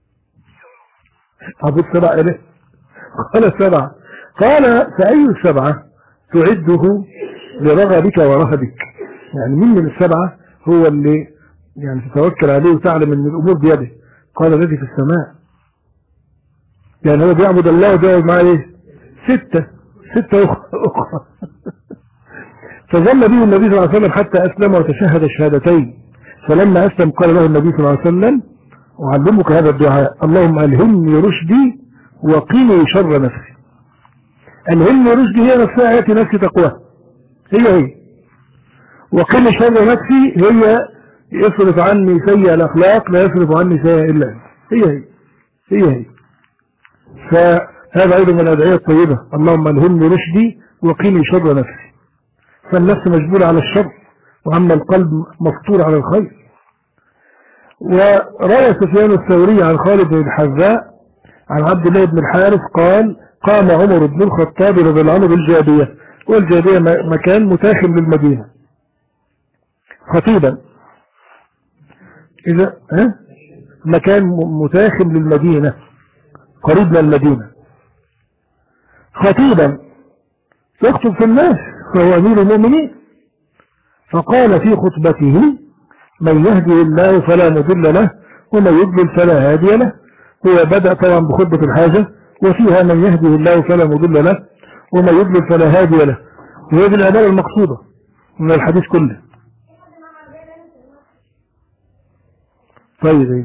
تعبد 7 إله؟ قال 7. قال فأي 7 تعده لرغبك ورهبك؟ يعني من 7 هو اللي يعني تتوكل عليه وتعلم ان الامور بيده؟ قال الذي في السماء. يعني هو بيعبد الله وبيعبد معاه ايه؟ 6 اخرى. فظل به النبي صلى الله عليه وسلم حتى اسلم وتشهد الشهادتين. فلما اسلم قال له النبي صلى الله عليه وسلم اعلمك هذا الدعاء: اللهم الهمني رشدي وقيني شر نفسي. الهمني رشدي هي نفسها آيات نفسي تقوى، هي وقيني شر نفسي هي يصرف عني سيء الأخلاق لا يصرف عني سيء إلا أنت. هي فهذا أيضا من الأدعية الطيبة: اللهم الهمني رشدي وقيني شر نفسي. فالنفس مجبولة على الشر، وأما القلب مفطور على الخير. ورأى سفيان الثوري عن خالد بن الحذاء عن عبد الله بن الحارث قال: قام عمر بن الخطاب رضي الله عنه بالجابية، والجابية مكان متاخم للمدينة، خطيبا. إذا مكان متاخم للمدينة قريب من المدينة، خطيبا يخطب في الناس فهو أمير المؤمنين. فقال في خطبته: من يهدي الله فلا مضل له ومن يضلل فلا هادي له. هو بدأ طبعا بخطبة الحاجة وفيها من يهدي الله فلا مضل له ومن يضلل فلا هادي له، وهذه العبارة المقصودة من الحديث كله. طيب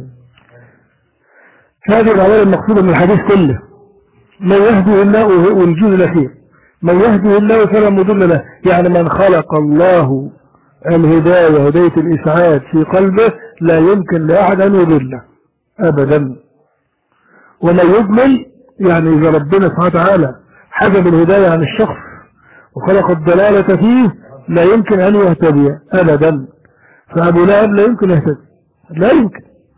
هذه العبارة المقصودة من الحديث كله: من يهدي الله، والجزء الأخير من يهدي الله فلا مضل له، يعني من خلق الله الهداية هداية الإسعاد في قلبه لا يمكن لأحد أن يضله أبدا. ومن يضلل يعني إذا ربنا سبحانه وتعالى حجب الهداية عن الشخص وخلق الضلالة فيه لا يمكن أن يهتدي أبدا. فأبو لهب لا يمكن يهتدي، لا يمكن.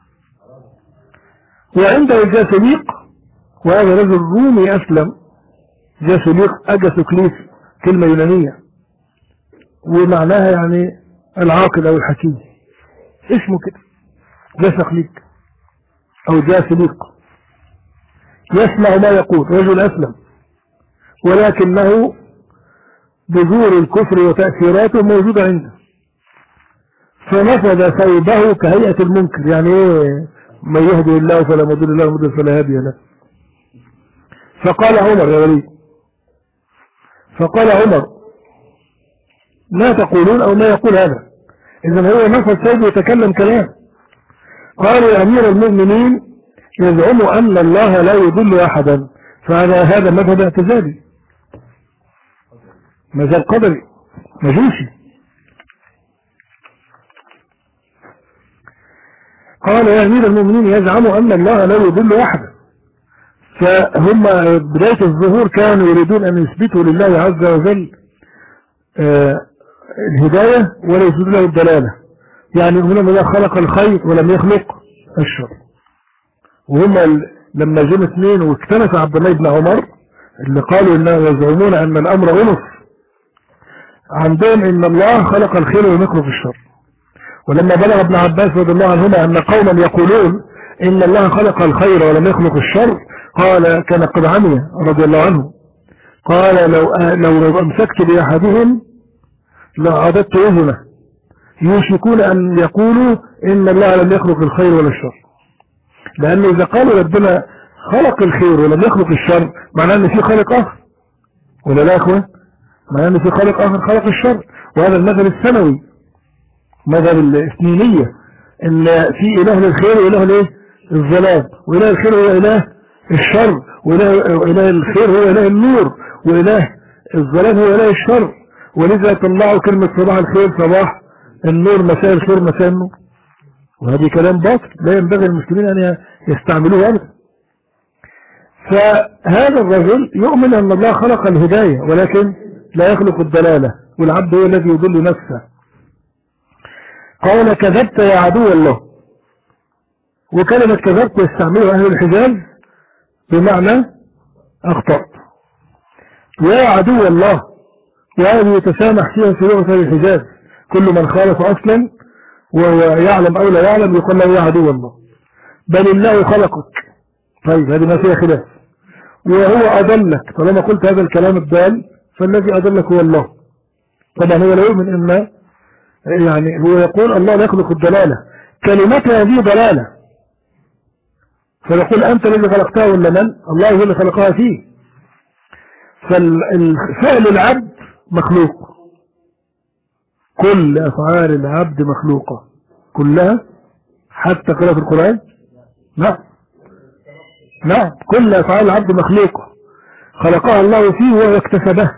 وعنده جاسليق، وهذا رجل رومي أسلم. جاسليق أجاسوكليس كلمة يونانية ومعناها يعني العاقل أو الحكيم، اسمه كده جاسليق أو جاسليق. يسمع ما يقول، رجل أسلم ولكنه بذور الكفر وتأثيراته موجودة عنده، فنفذ ثوبه كهيئة المنكر. يعني ايه من يهدي الله فلا مضل له ومن يضلل فلا هادي له؟ فقال عمر يا وليد، فقال عمر: ما تقولون أو ما يقول هذا؟ إذن هو نفذ ثوبه وتكلم كلام. قال: يا أمير المؤمنين يزعم أن الله لا يضل أحدا، فهذا مذهب اعتزالي، مذهب قدري مجوسي. قال: يا أمير المؤمنين يزعم أن الله لا يضل أحدا. فهم بداية الظهور كانوا يريدون أن يثبتوا لله عز وجل الهداية ولا يثبتوا له الدلالة، يعني يقولون أن الله خلق الخير ولم يخلق الشر. وهم لما جم اثنين واكتنف عبد الله بن عمر اللي قالوا إنهم يزعمون أن الأمر أنف، عندهم إن الله خلق الخير ولم يخلق الشر. ولما بلغ ابن عباس رضي الله عنهما أن قوما يقولون إن الله خلق الخير ولم يخلق الشر، قال كان قد عمي رضي الله عنه، قال لو أمسكت بأحدهم لعضدت أذنه، يوشكون أن يقولوا إن الله لم يخلق الخير ولا الشر. لأنه إذا قالوا ربنا خلق الخير ولم يخلق الشر معناه أن في خالق آخر، ولا لا يا أخوان؟ معناه أن في خالق آخر خلق الشر. وهذا المذهب الثانوي، مذهب الاثنينية، ان في اله للخير واله لايه الظلام، واله الخير هو اله الشر، واله الخير هو اله النور، واله الظلام هو اله الشر. ولذا طلعوا كلمة صباح الخير صباح النور، مساء الخير مساء النور. وهذه كلام باطل لا ينبغي المسلمين ان يستعملوه ابدا. فهذا الرجل يؤمن ان الله خلق الهداية ولكن لا يخلق الدلالة، والعبد هو الذي يضل نفسه. قال: كذبت يا عدو الله. وكلمة كذبت يستعملها أهل الحجاز بمعنى أخطأت. يا عدو الله، وهذه يتسامح فيها في لغة الحجاز، كل من خالف أصلا وهو يعلم أو لا يعلم يقول له يا عدو الله، بل الله خلقك. طيب هذه ما فيها خلاف. وهو أضلك، طالما قلت هذا الكلام الضال فالذي أضلك هو الله. طبعا هو لا يؤمن إن يعني هو يقول الله لا يخلق الضلالة، كلمتها هذه ضلالة، فيقول أنت الذي خلقتها ولا من؟ الله هو اللي خلقها فيه. فالفعل العبد مخلوق، كل أفعال العبد مخلوقة كلها، حتى قراءة القرآن. نعم كل أفعال العبد مخلوقة خلقها الله فيه وهو اكتسبها.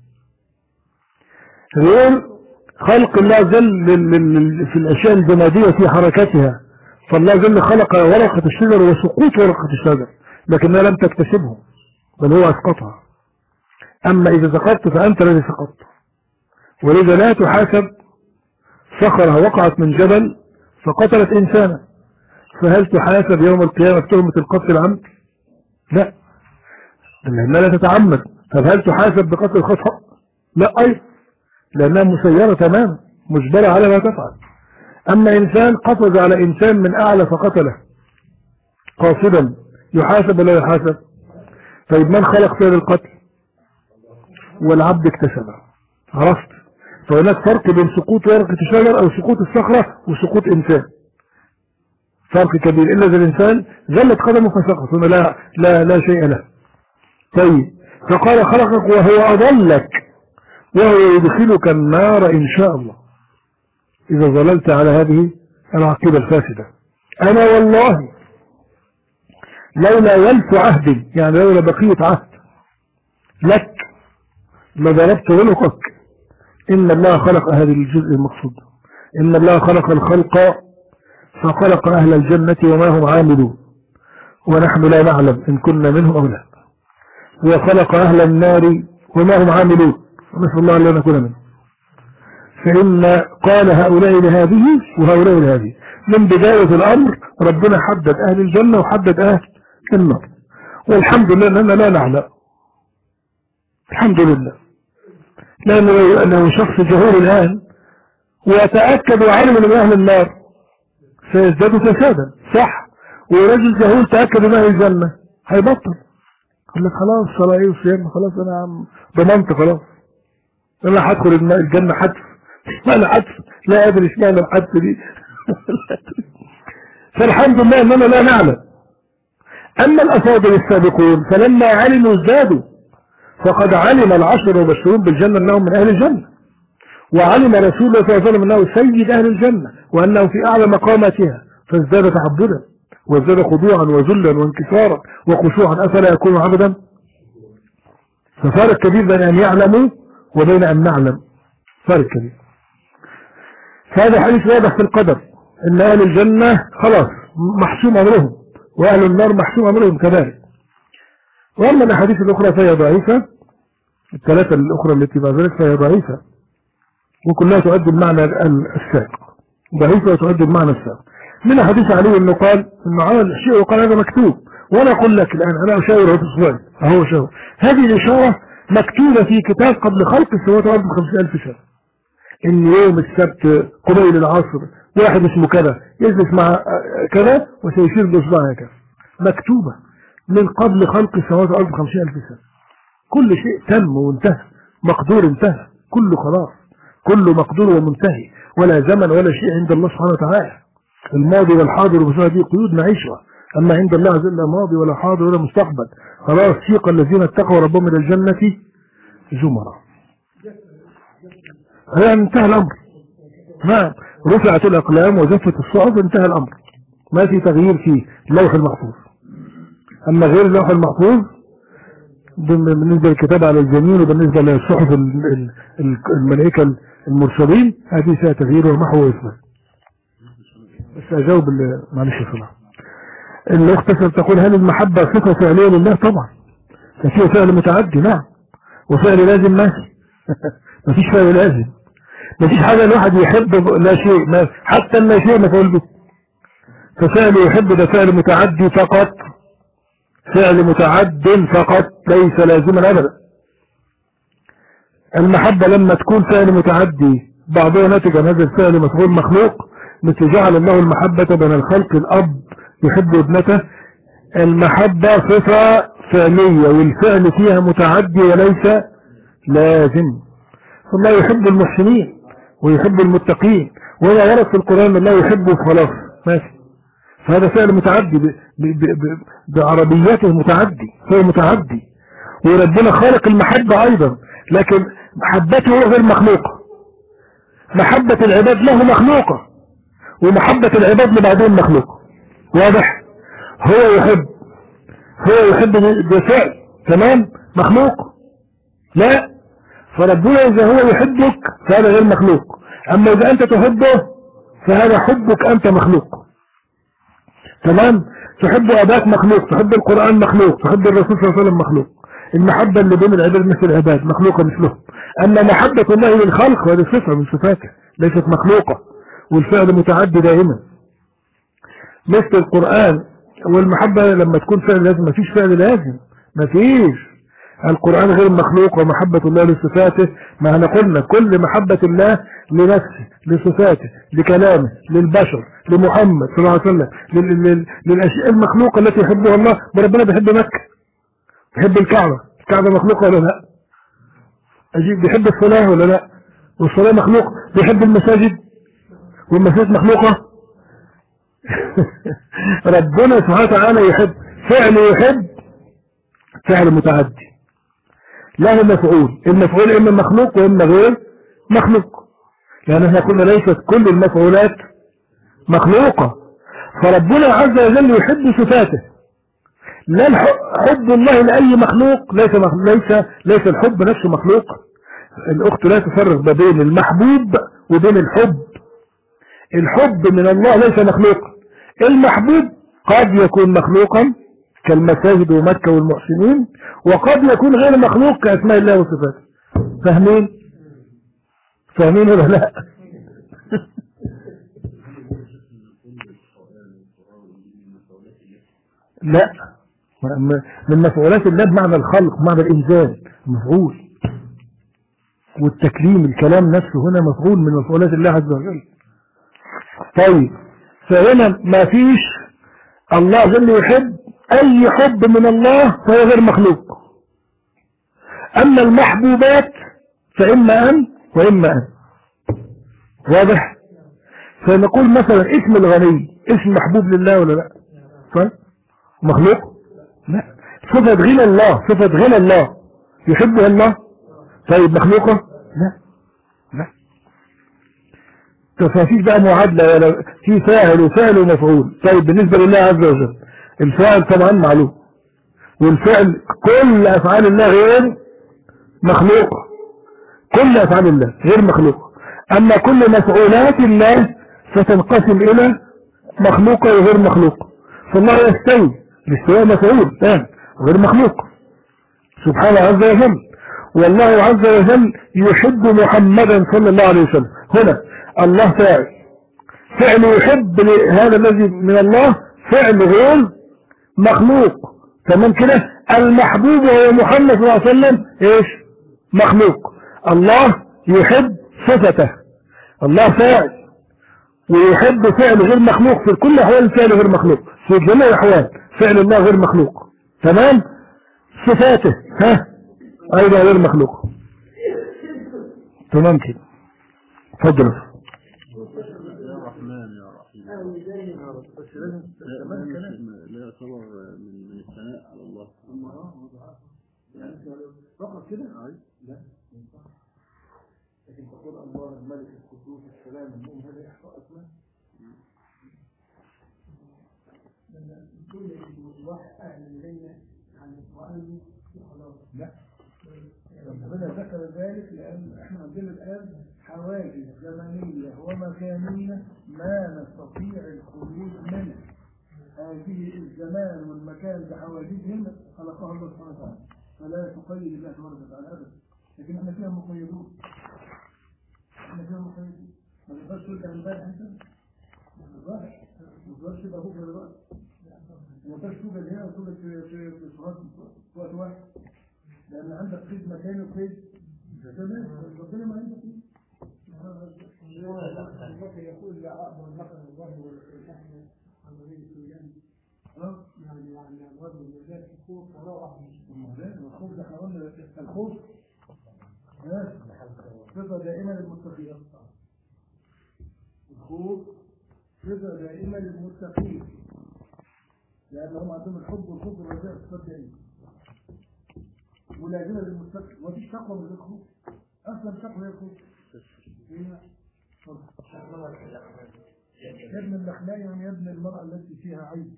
غير خلق الله جل في الأشياء الجمادية في حركتها، فالله جل خلق ورقة الشجر وسقوط ورقة الشجر لكنها لم تكتسبه بل هو أسقطها. أما إذا سقطت فأنت الذي سقطت، ولذا لا تحاسب صخرة وقعت من جبل فقتلت إنسانا، فهل تحاسب يوم القيامة تهمة القتل العمد؟ لا، لأنها لا تتعمد. طب هل تحاسب بقتل الخطأ؟ لا أيضا، لأنها مسيرة تماما مجبرة على ما تفعل. أما إنسان قفز على إنسان من أعلى فقتله قاصدا يحاسب ولا يحاسب؟ طيب من خلق فعل القتل؟ والعبد اكتسبه. عرفت؟ فهناك فرق بين سقوط ورقة الشجر أو سقوط الصخرة وسقوط إنسان، فرق كبير. إلا إذا الإنسان زلت قدمه فسقط ثم لا شيء له. طيب فقال خلقك وهو أضلك وهو يدخلك النار إن شاء الله إذا ظللت على هذه العقيدة الفاسدة. أنا والله لولا يلف عهد، يعني لولا بقية عهد لك لضربت عنقك. إن الله خلق هذه الجزء المقصود، إن الله خلق الخلق فخلق أهل الجنة وما هم عاملون ونحن لا نعلم إن كنا منهم أو لا، وخلق أهل النار وما هم عاملون ونسأل الله أن نكون منهم. فإن قال هؤلاء لهذه وهؤلاء لهذه من بداية الأمر ربنا حدد أهل الجنة وحدد أهل النار، والحمد لله أننا لا نعلم. الحمد لله، لأنه شخص جهول الآن ويتأكد وعلم من أهل النار سيزداد فسادا، صح؟ ورجل جهول تأكد من أهل الجنة هيبطل، قال لك خلاص صلاة ايه وصيام، خلاص أنا ضمنت، خلاص أنا هدخل الجنة حتف. اشمعنى حتف؟ لا أدري اشمعنى الحتف دي. فالحمد لله أننا لا نعلم. أما الأفاضل السابقون فلما علموا ازدادوا، فقد علم العشر المبشرون بالجنة أنهم من أهل الجنة، وعلم رسول الله صلى الله عليه وسلم أنه سيد أهل الجنة وأنه في أعلى مقاماتها، فازداد تعبدا وازداد خضوعا وذلا وانكسارا وخشوعا. أفلا يكون عبدا؟ ففارق كبير بين أن يعلموا وبين أن نعلم، فارق كبير. فهذا حديث واضح في القدر، أن أهل الجنة خلاص محسوم أمرهم وأهل النار محسوم أمرهم كذلك. وأما الأحاديث الأخرى فهي ضعيفة، الثلاثة الأخرى التي بعد ذلك فهي ضعيفة وكلها تؤدي المعنى السابق، ضعيفة وتؤدي المعنى السابق. من حديث علي أنه قال أنه عمل شيء وقال هذا مكتوب، وأنا أقول لك الآن أنا أشاور تصبعي أهو شاور، هذه الإشارة مكتوبة في كتاب قبل خلق السماوات والأرض ب50,000 سنة، إن يوم السبت قبيل العصر واحد اسمه كذا يجلس مع كذا وسيشير بإصبعه هكذا، مكتوبة من قبل خلق السماوات والأرض ب50,000 سنة. كل شيء تم وانتهى، مقدور انتهى، كله خلاص، كله مقدور ومنتهي، ولا زمن ولا شيء عند الله سبحانه وتعالى. الماضي والحاضر والمستقبل دي قيود نعيشها، أما عند الله عز وجل لا ماضي ولا حاضر ولا مستقبل. خلاص سيق الذين اتقوا ربهم إلى الجنة زمرا، هذا انتهى الأمر. نعم، رفعت الأقلام وجفت الصحف، انتهى الأمر، ما في تغيير في اللوح المحفوظ. أما غير اللوح المحفوظ بالنسبة للكتاب على الجميل وبالنسبة للصحف الملائكة المرسلين هذه فيها تغيير ومحو وإثبات. بس أجاوب معلش صلاة. الأخت تقول هل المحبة صفة فعلية لله؟ طبعا، ففيه فعل متعدي نعم، وفعل لازم ماشي. مفيش فعل لازم، مفيش حاجة الواحد يحب لا شيء، حتى لا شيء مفعول به. ففعل يحب ده فعل متعدي فقط، فعل متعد فقط ليس لازما أبدا. المحبة لما تكون فعل متعدي بعضها ناتج عن هذا الفعل مفعول مخلوق، مثل جعل الله المحبة بين الخلق، الأب يحب ابنته. المحبة صفة فعلية والفعل فيها متعدي وليس لازم. الله يحب المحسنين ويحب المتقين، ولا ورد في القرآن الله يحبه خلاص ماشي، فهذا فعل متعدي بعربيته متعدي، فهو متعدي. وربنا خالق المحبة أيضا، لكن محبته غير مخلوقة. محبة العباد له مخلوقة، ومحبة العباد لبعضهم مخلوقة. واضح؟ هو يحب بفعل تمام مخلوق؟ لا. فربنا إذا هو يحبك فهذا غير مخلوق، أما إذا أنت تحبه فهذا حبك أنت مخلوق. تمام؟ تحب أباك مخلوق، تحب القرآن مخلوق، تحب الرسول صلى الله عليه وسلم مخلوق. المحبة اللي بين العباد مثل العباد مخلوقة مثلهم. أما محبة الله للخلق هذه صفة من صفاته ليست مخلوقة، والفعل متعدي دائما مثل القرآن. والمحبة لما تكون فعل لازم، ما فيش فعل لازم، ما فيش. القرآن غير مخلوق، ومحبة الله لصفاته، ما احنا قلنا كل محبة الله لنفسه لصفاته لكلامه للبشر لمحمد صلى الله عليه وسلم للأشياء المخلوقة التي يحبها الله. ربنا بيحب مكة، بيحب الكعبة مخلوقة ولا لا؟ بيحب الصلاة ولا لا؟ والصلاة مخلوقة. بيحب المساجد والمساجد مخلوقة. ربنا سبحانه وتعالى يحب فعل متعدي له مفعول. المفعول إما مخلوق وإما غير مخلوق، لأن احنا قلنا ليست كل المفعولات مخلوقة. فربنا عز وجل يحب صفاته، لا حب الله لأي مخلوق ليس الحب نفسه مخلوق. الأخت لا تفرق بين المحبوب وبين الحب. الحب من الله ليس مخلوقا. المحبوب قد يكون مخلوقا كالمساجد ومكة والمحسنين، وقد يكون غير مخلوق كأسماء الله وصفاته. فاهمين ولا لا؟ لا، من مفعولات الله بمعنى الخلق، بمعنى الإنزال مفعول، والتكريم الكلام نفسه هنا مفعول من مفعولات الله عز وجل. طيب، فهنا ما فيش الله جل يحب أي حب من الله فهو غير مخلوق. أما المحبوبات فإما أن وإما أن. واضح؟ فنقول مثلا اسم الغني اسم محبوب لله ولا لا؟ طيب مخلوق؟ لا. صفة غنى الله يحبها الله؟ طيب مخلوقة؟ لا. ففيش بقى معادلة ولا في فاعل وفعل ومفعول. طيب بالنسبة لله عز وجل الفاعل طبعا معلوم، والفعل كل أفعال الله غير مخلوقة، كل أفعال الله غير مخلوقة. أما كل مفعولات الله فتنقسم إلى مخلوقة وغير مخلوقة. فالله يستوي، الاستواء مفعول غير مخلوق سبحانه عز وجل. والله عز وجل يحب محمدا صلى الله عليه وسلم. هنا الله فعل يحب هذا الذي من الله فعل غير مخلوق. تمام كده؟ المحبوب وهو محمد صلى الله عليه وسلم ايش؟ مخلوق. الله يحب صفته، الله فاعل ويحب فعل غير مخلوق في كل احوال. الفعل غير مخلوق في جميع الاحوال، فعل الله غير مخلوق. تمام؟ صفاته ايضا غير مخلوق. تمام كده. اتفضل. لا يعتبر من الثناء على الله فقط كده؟ لا، لكن تقول الله الملك القدوس السلام المؤمن، هذا يحفظ اسماء كل واحد اهل الجنه عن القران خلاص. لا، ربنا ذكر ذلك لان احنا عندنا الان حواجز زمنيه ومكانيه ما نستطيع الخروج منها. هذه الزمان والمكان بحواجزهم خلقها الله سبحانه وتعالى، فلا تقيد الله تبارك وتعالى ابدا. لكن احنا فيها مقيدون، ما تقدرش تقول عن امبارح انت ما تقدرش يبقى بكره دلوقتي. ما فيش توجد هنا وتوجد في صلاة في وقت واحد، لأن عندك قيد مكاني وقيد زمان، ربنا ما عندك الله يقول لا أقبل نقل الله والإحنا عن غير سويان يعني الرجل بالذات الخوف ولا أحد الخوف ده احنا قلنا الخوف صفة دائمة للمتقين. الخوف صفة دائمة للمتقين لأنهم عندهم الحب والخوف والرجاء صفات دائمة ولازمة للمتقين. ومفيش تقوى من الخوف، أصلا تقوى هي الخوف. يا ابن النخلاء يعني يا ابن المرأة التي فيها عيب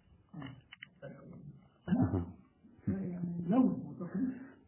يعني لون وتقليد.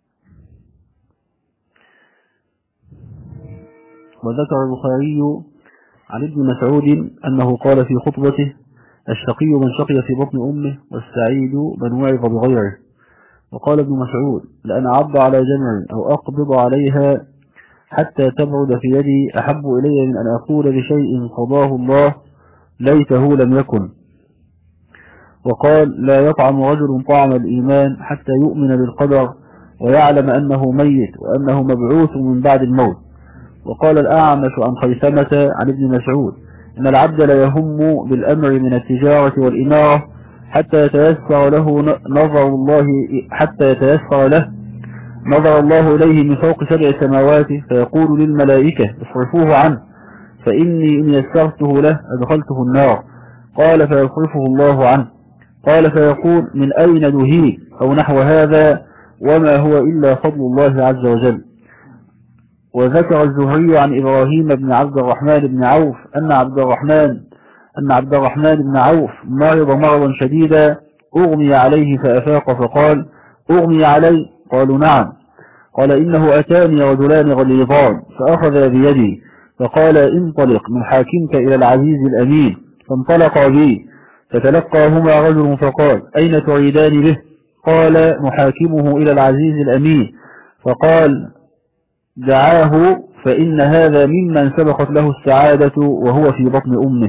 وذكر البخاري عن ابن مسعود أنه قال في خطبته: الشقي من شقي في بطن أمه، والسعيد من وعظ بغيره. وقال ابن مسعود: لأن أعض على جمع أو أقبض عليها حتى تبعد في يدي أحب إلي من أن أقول بشيء قضاه الله ليته لم يكن. وقال: لا يطعم رجل طعم الإيمان حتى يؤمن بالقدر ويعلم أنه ميت وأنه مبعوث من بعد الموت. وقال الأعمش عن خيثمة عن ابن مسعود: إن العبد لا يهم بالأمر من التجارة والإمارة حتى يتيسر له نظر الله إليه من فوق 7 سماوات فيقول للملائكة: اصرفوه عنه فإني إن يسرته له أدخلته النار. قال: فيصرفه الله عنه. قال: فيقول: من أين نهيك؟ أو نحو هذا، وما هو إلا فضل الله عز وجل. وذكر الزهري عن إبراهيم بن عبد الرحمن بن عوف أن عبد الرحمن بن عوف مرض مرضا شديدا أغمي عليه فأفاق فقال: أغمي علي؟ قالوا: نعم. قال: إنه أتاني رجلان غليظان فأخذ بيدي فقال: انطلق من حاكمك إلى العزيز الأمين. فانطلقا بي فتلقاهما رجل فقال: أين تريدان به؟ قال: نحاكمه إلى العزيز الأمين. فقال: دعاه فإن هذا ممن سبقت له السعادة وهو في بطن أمه.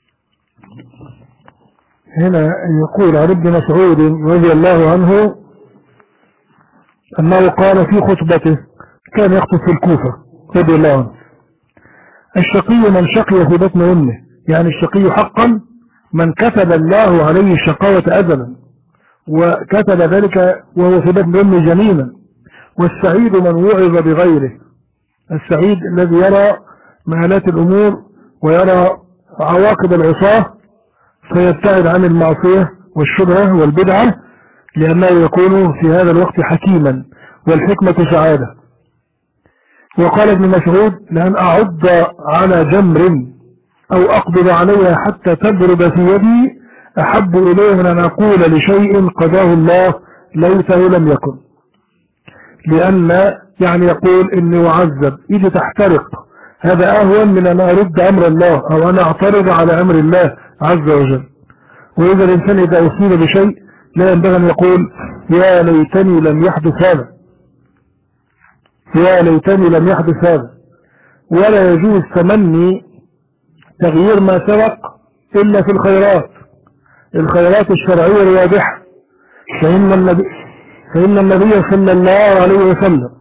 هنا يقول عن ابن مسعود رضي الله عنه أنه قال في خطبته، كان يخطب في الكوفة رضي الله عنه: الشقي من شقي في بطن أمه، يعني الشقي حقا من كتب الله عليه الشقاوة أزلا وكتب ذلك وهو في بطن أمه جنينا. والسعيد من وعظ بغيره، السعيد الذي يرى مآلات الأمور ويرى عواقب العصاة فيبتعد عن المعصية والشبهة والبدعة، لأنه يكون في هذا الوقت حكيما، والحكمة سعادة. وقال ابن مسعود: لأن أعض على جمر أو أقبض عليها حتى تبرد في يدي أحب إليه من أن أقول لشيء قضاه الله ليته لم يكن. لأن يعني يقول إني أعذب إذا تحترق، هذا أهون من أن أرد أمر الله أو أن أعترض على أمر الله عز وجل. وإذا الإنسان إذا أصيب بشيء لا ينبغي أن يقول: يا ليتني لم يحدث هذا، يا ليتني لم يحدث هذا. ولا يجوز تمني تغيير ما سبق إلا في الخيرات الشرعية الواضحة. فإن النبي صلى الله عليه وسلم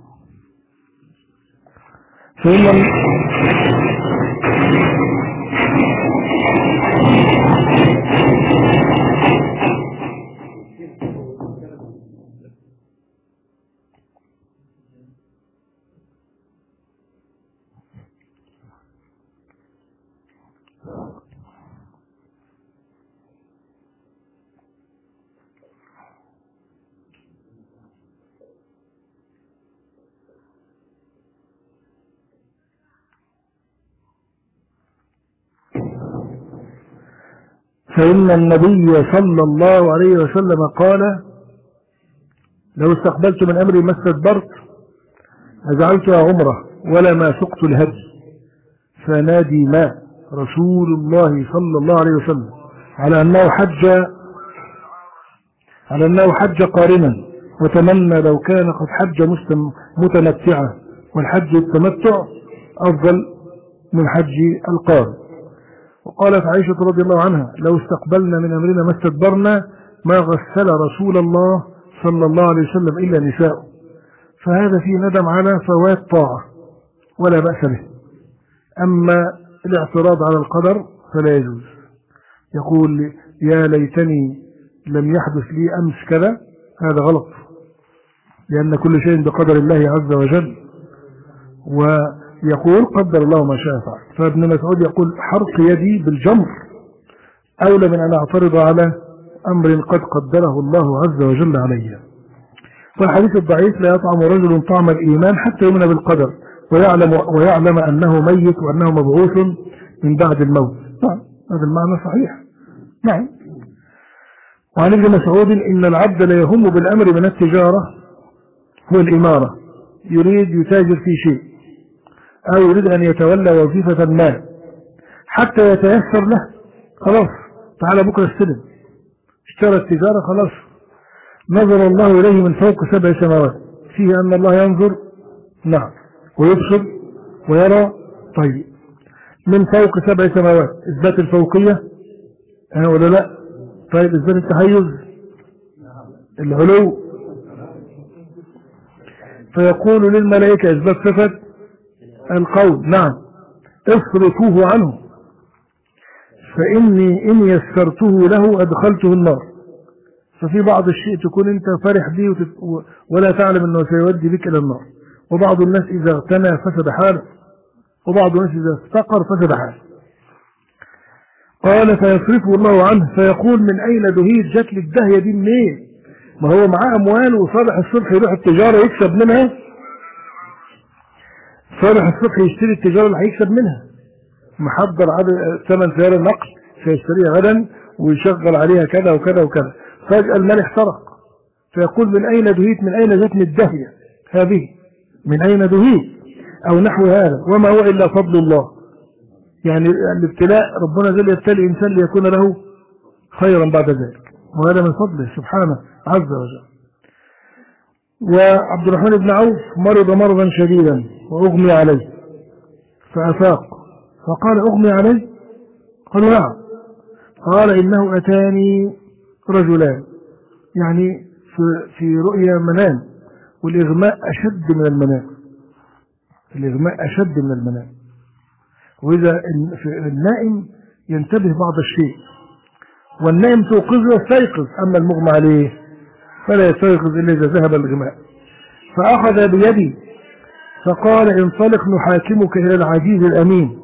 فإن النبي صلى الله عليه وسلم قال: لو استقبلت من أمري ما استدبرت أجعلتها عمرة ولا ما سقت الهدي. فنادي ما رسول الله صلى الله عليه وسلم على أنه حج قارنا، وتمنى لو كان قد حج متمتعا، والحج التمتع أفضل من حج القارن. وقالت عائشة رضي الله عنها: لو استقبلنا من أمرنا ما استدبرنا ما غسل رسول الله صلى الله عليه وسلم إلا نساء، فهذا فيه ندم على فوات طاعة ولا بأس به. أما الاعتراض على القدر فلا يجوز. يقول يا ليتني لم يحدث لي أمس كذا، هذا غلط، لأن كل شيء بقدر الله عز وجل، ويقول قدر الله ما شاء فعل. فابن مسعود يقول حرق يدي بالجمر أولى من أن أعترض على أمر قد قدره الله عز وجل علي. فالحديث الضعيف لا يطعم رجل طعم الإيمان حتى يؤمن بالقدر ويعلم أنه ميت وأنه مبعوث من بعد الموت. نعم، هذا المعنى صحيح. نعم. وعن ابن مسعود إن العبد لا يهم بالأمر من التجارة والإمارة، يريد يتاجر في شيء أو يريد أن يتولى وظيفة ما حتى يتيسر له، خلاص تعالى بكرة السلم، اشترى التجارة، خلاص نظر الله إليه من فوق 7 سماوات، فيه أن الله ينظر نعم ويبصر ويرى. طيب من فوق 7 سماوات إثبات الفوقية ولا لا؟ طيب إثبات التحيز العلو. فيقول للملائكة إثبات صفة القول نعم اصرفوه عنه فإني إن يسرته له أدخلته النار. ففي بعض الشيء تكون أنت فرح به ولا تعلم أنه سيودي بك إلى النار. وبعض الناس إذا اغتنى فسد حاله، وبعض الناس إذا افتقر فسد حاله. قال فيصرفه الله عنه فيقول من أين دهيت، جات لي الدهية دي منين؟ ما هو معاه أموال وصالح الصبح يروح التجارة يكسب منها، صالح الصبح يشتري التجارة اللي هيكسب منها، محضر عدد 8 سيارة نقل سيشتريها غدا ويشغل عليها كذا وكذا وكذا. فجأة المال احترق فيقول من أين دهيت، من أين جاتني الدهية هذه، من أين دهيت أو نحو هذا. وما هو إلا فضل الله، يعني الابتلاء ربنا جل يبتلي الإنسان ليكون له خيرا بعد ذلك، وهذا من فضله سبحانه عز وجل. وعبد الرحمن بن عوف مرض مرضا شديدا وأغمي عليه فأفاق فقال أغمي عليه؟ قالوا نعم. قال إنه أتاني رجلان، يعني في رؤيا منام، والإغماء أشد من المنام، الإغماء أشد من المنام. وإذا النائم ينتبه بعض الشيء، والنائم توقظه يستيقظ، أما المغمى عليه فلا يستيقظ إلا إذا ذهب الإغماء. فأخذ بيدي فقال انطلق نحاكمك إلى العزيز الأمين.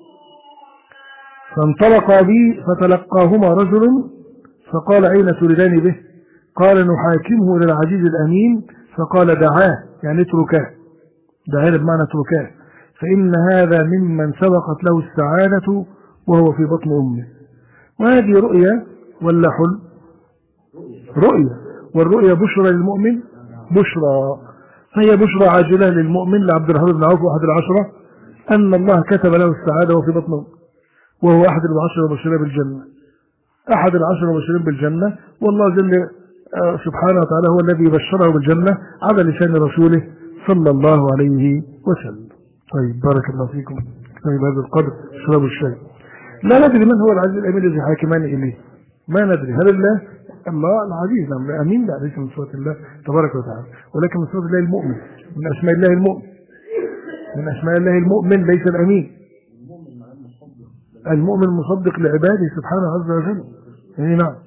فانطلقا بي فتلقاهما رجل فقال أين تريدان به؟ قال نحاكمه إلى العزيز الأمين. فقال دعاه، يعني اتركاه، دعاه بمعنى اتركاه، فإن هذا ممن سبقت له السعادة وهو في بطن أمه. وهذه رؤيا ولا حلم؟ رؤيا، والرؤيا بشرى للمؤمن، بشرى، فهي بشرى عاجلة للمؤمن لعبد الرحمن بن عوف أحد العشرة أن الله كتب له السعادة وهو في بطن أمه، وهو أحد العشرة المبشرين بالجنة، أحد العشرة المبشرين بالجنة. والله جل سبحانه وتعالى هو الذي بشره بالجنة على لسان رسوله صلى الله عليه وسلم. طيب بارك الله فيكم. طيب هذا القدر اشربوا الشاي. لا ندري من هو العزيز الأمين الذي حاكمان إليه، ما ندري. هل الله العزيز؟ نعم الأمين، لا ليس من صفات الله تبارك وتعالى، ولكن من صفات الله المؤمن، من أسماء الله المؤمن، من أسماء الله المؤمن ليس الأمين. المؤمن مصدق لعباده سبحانه عز وجل. نعم.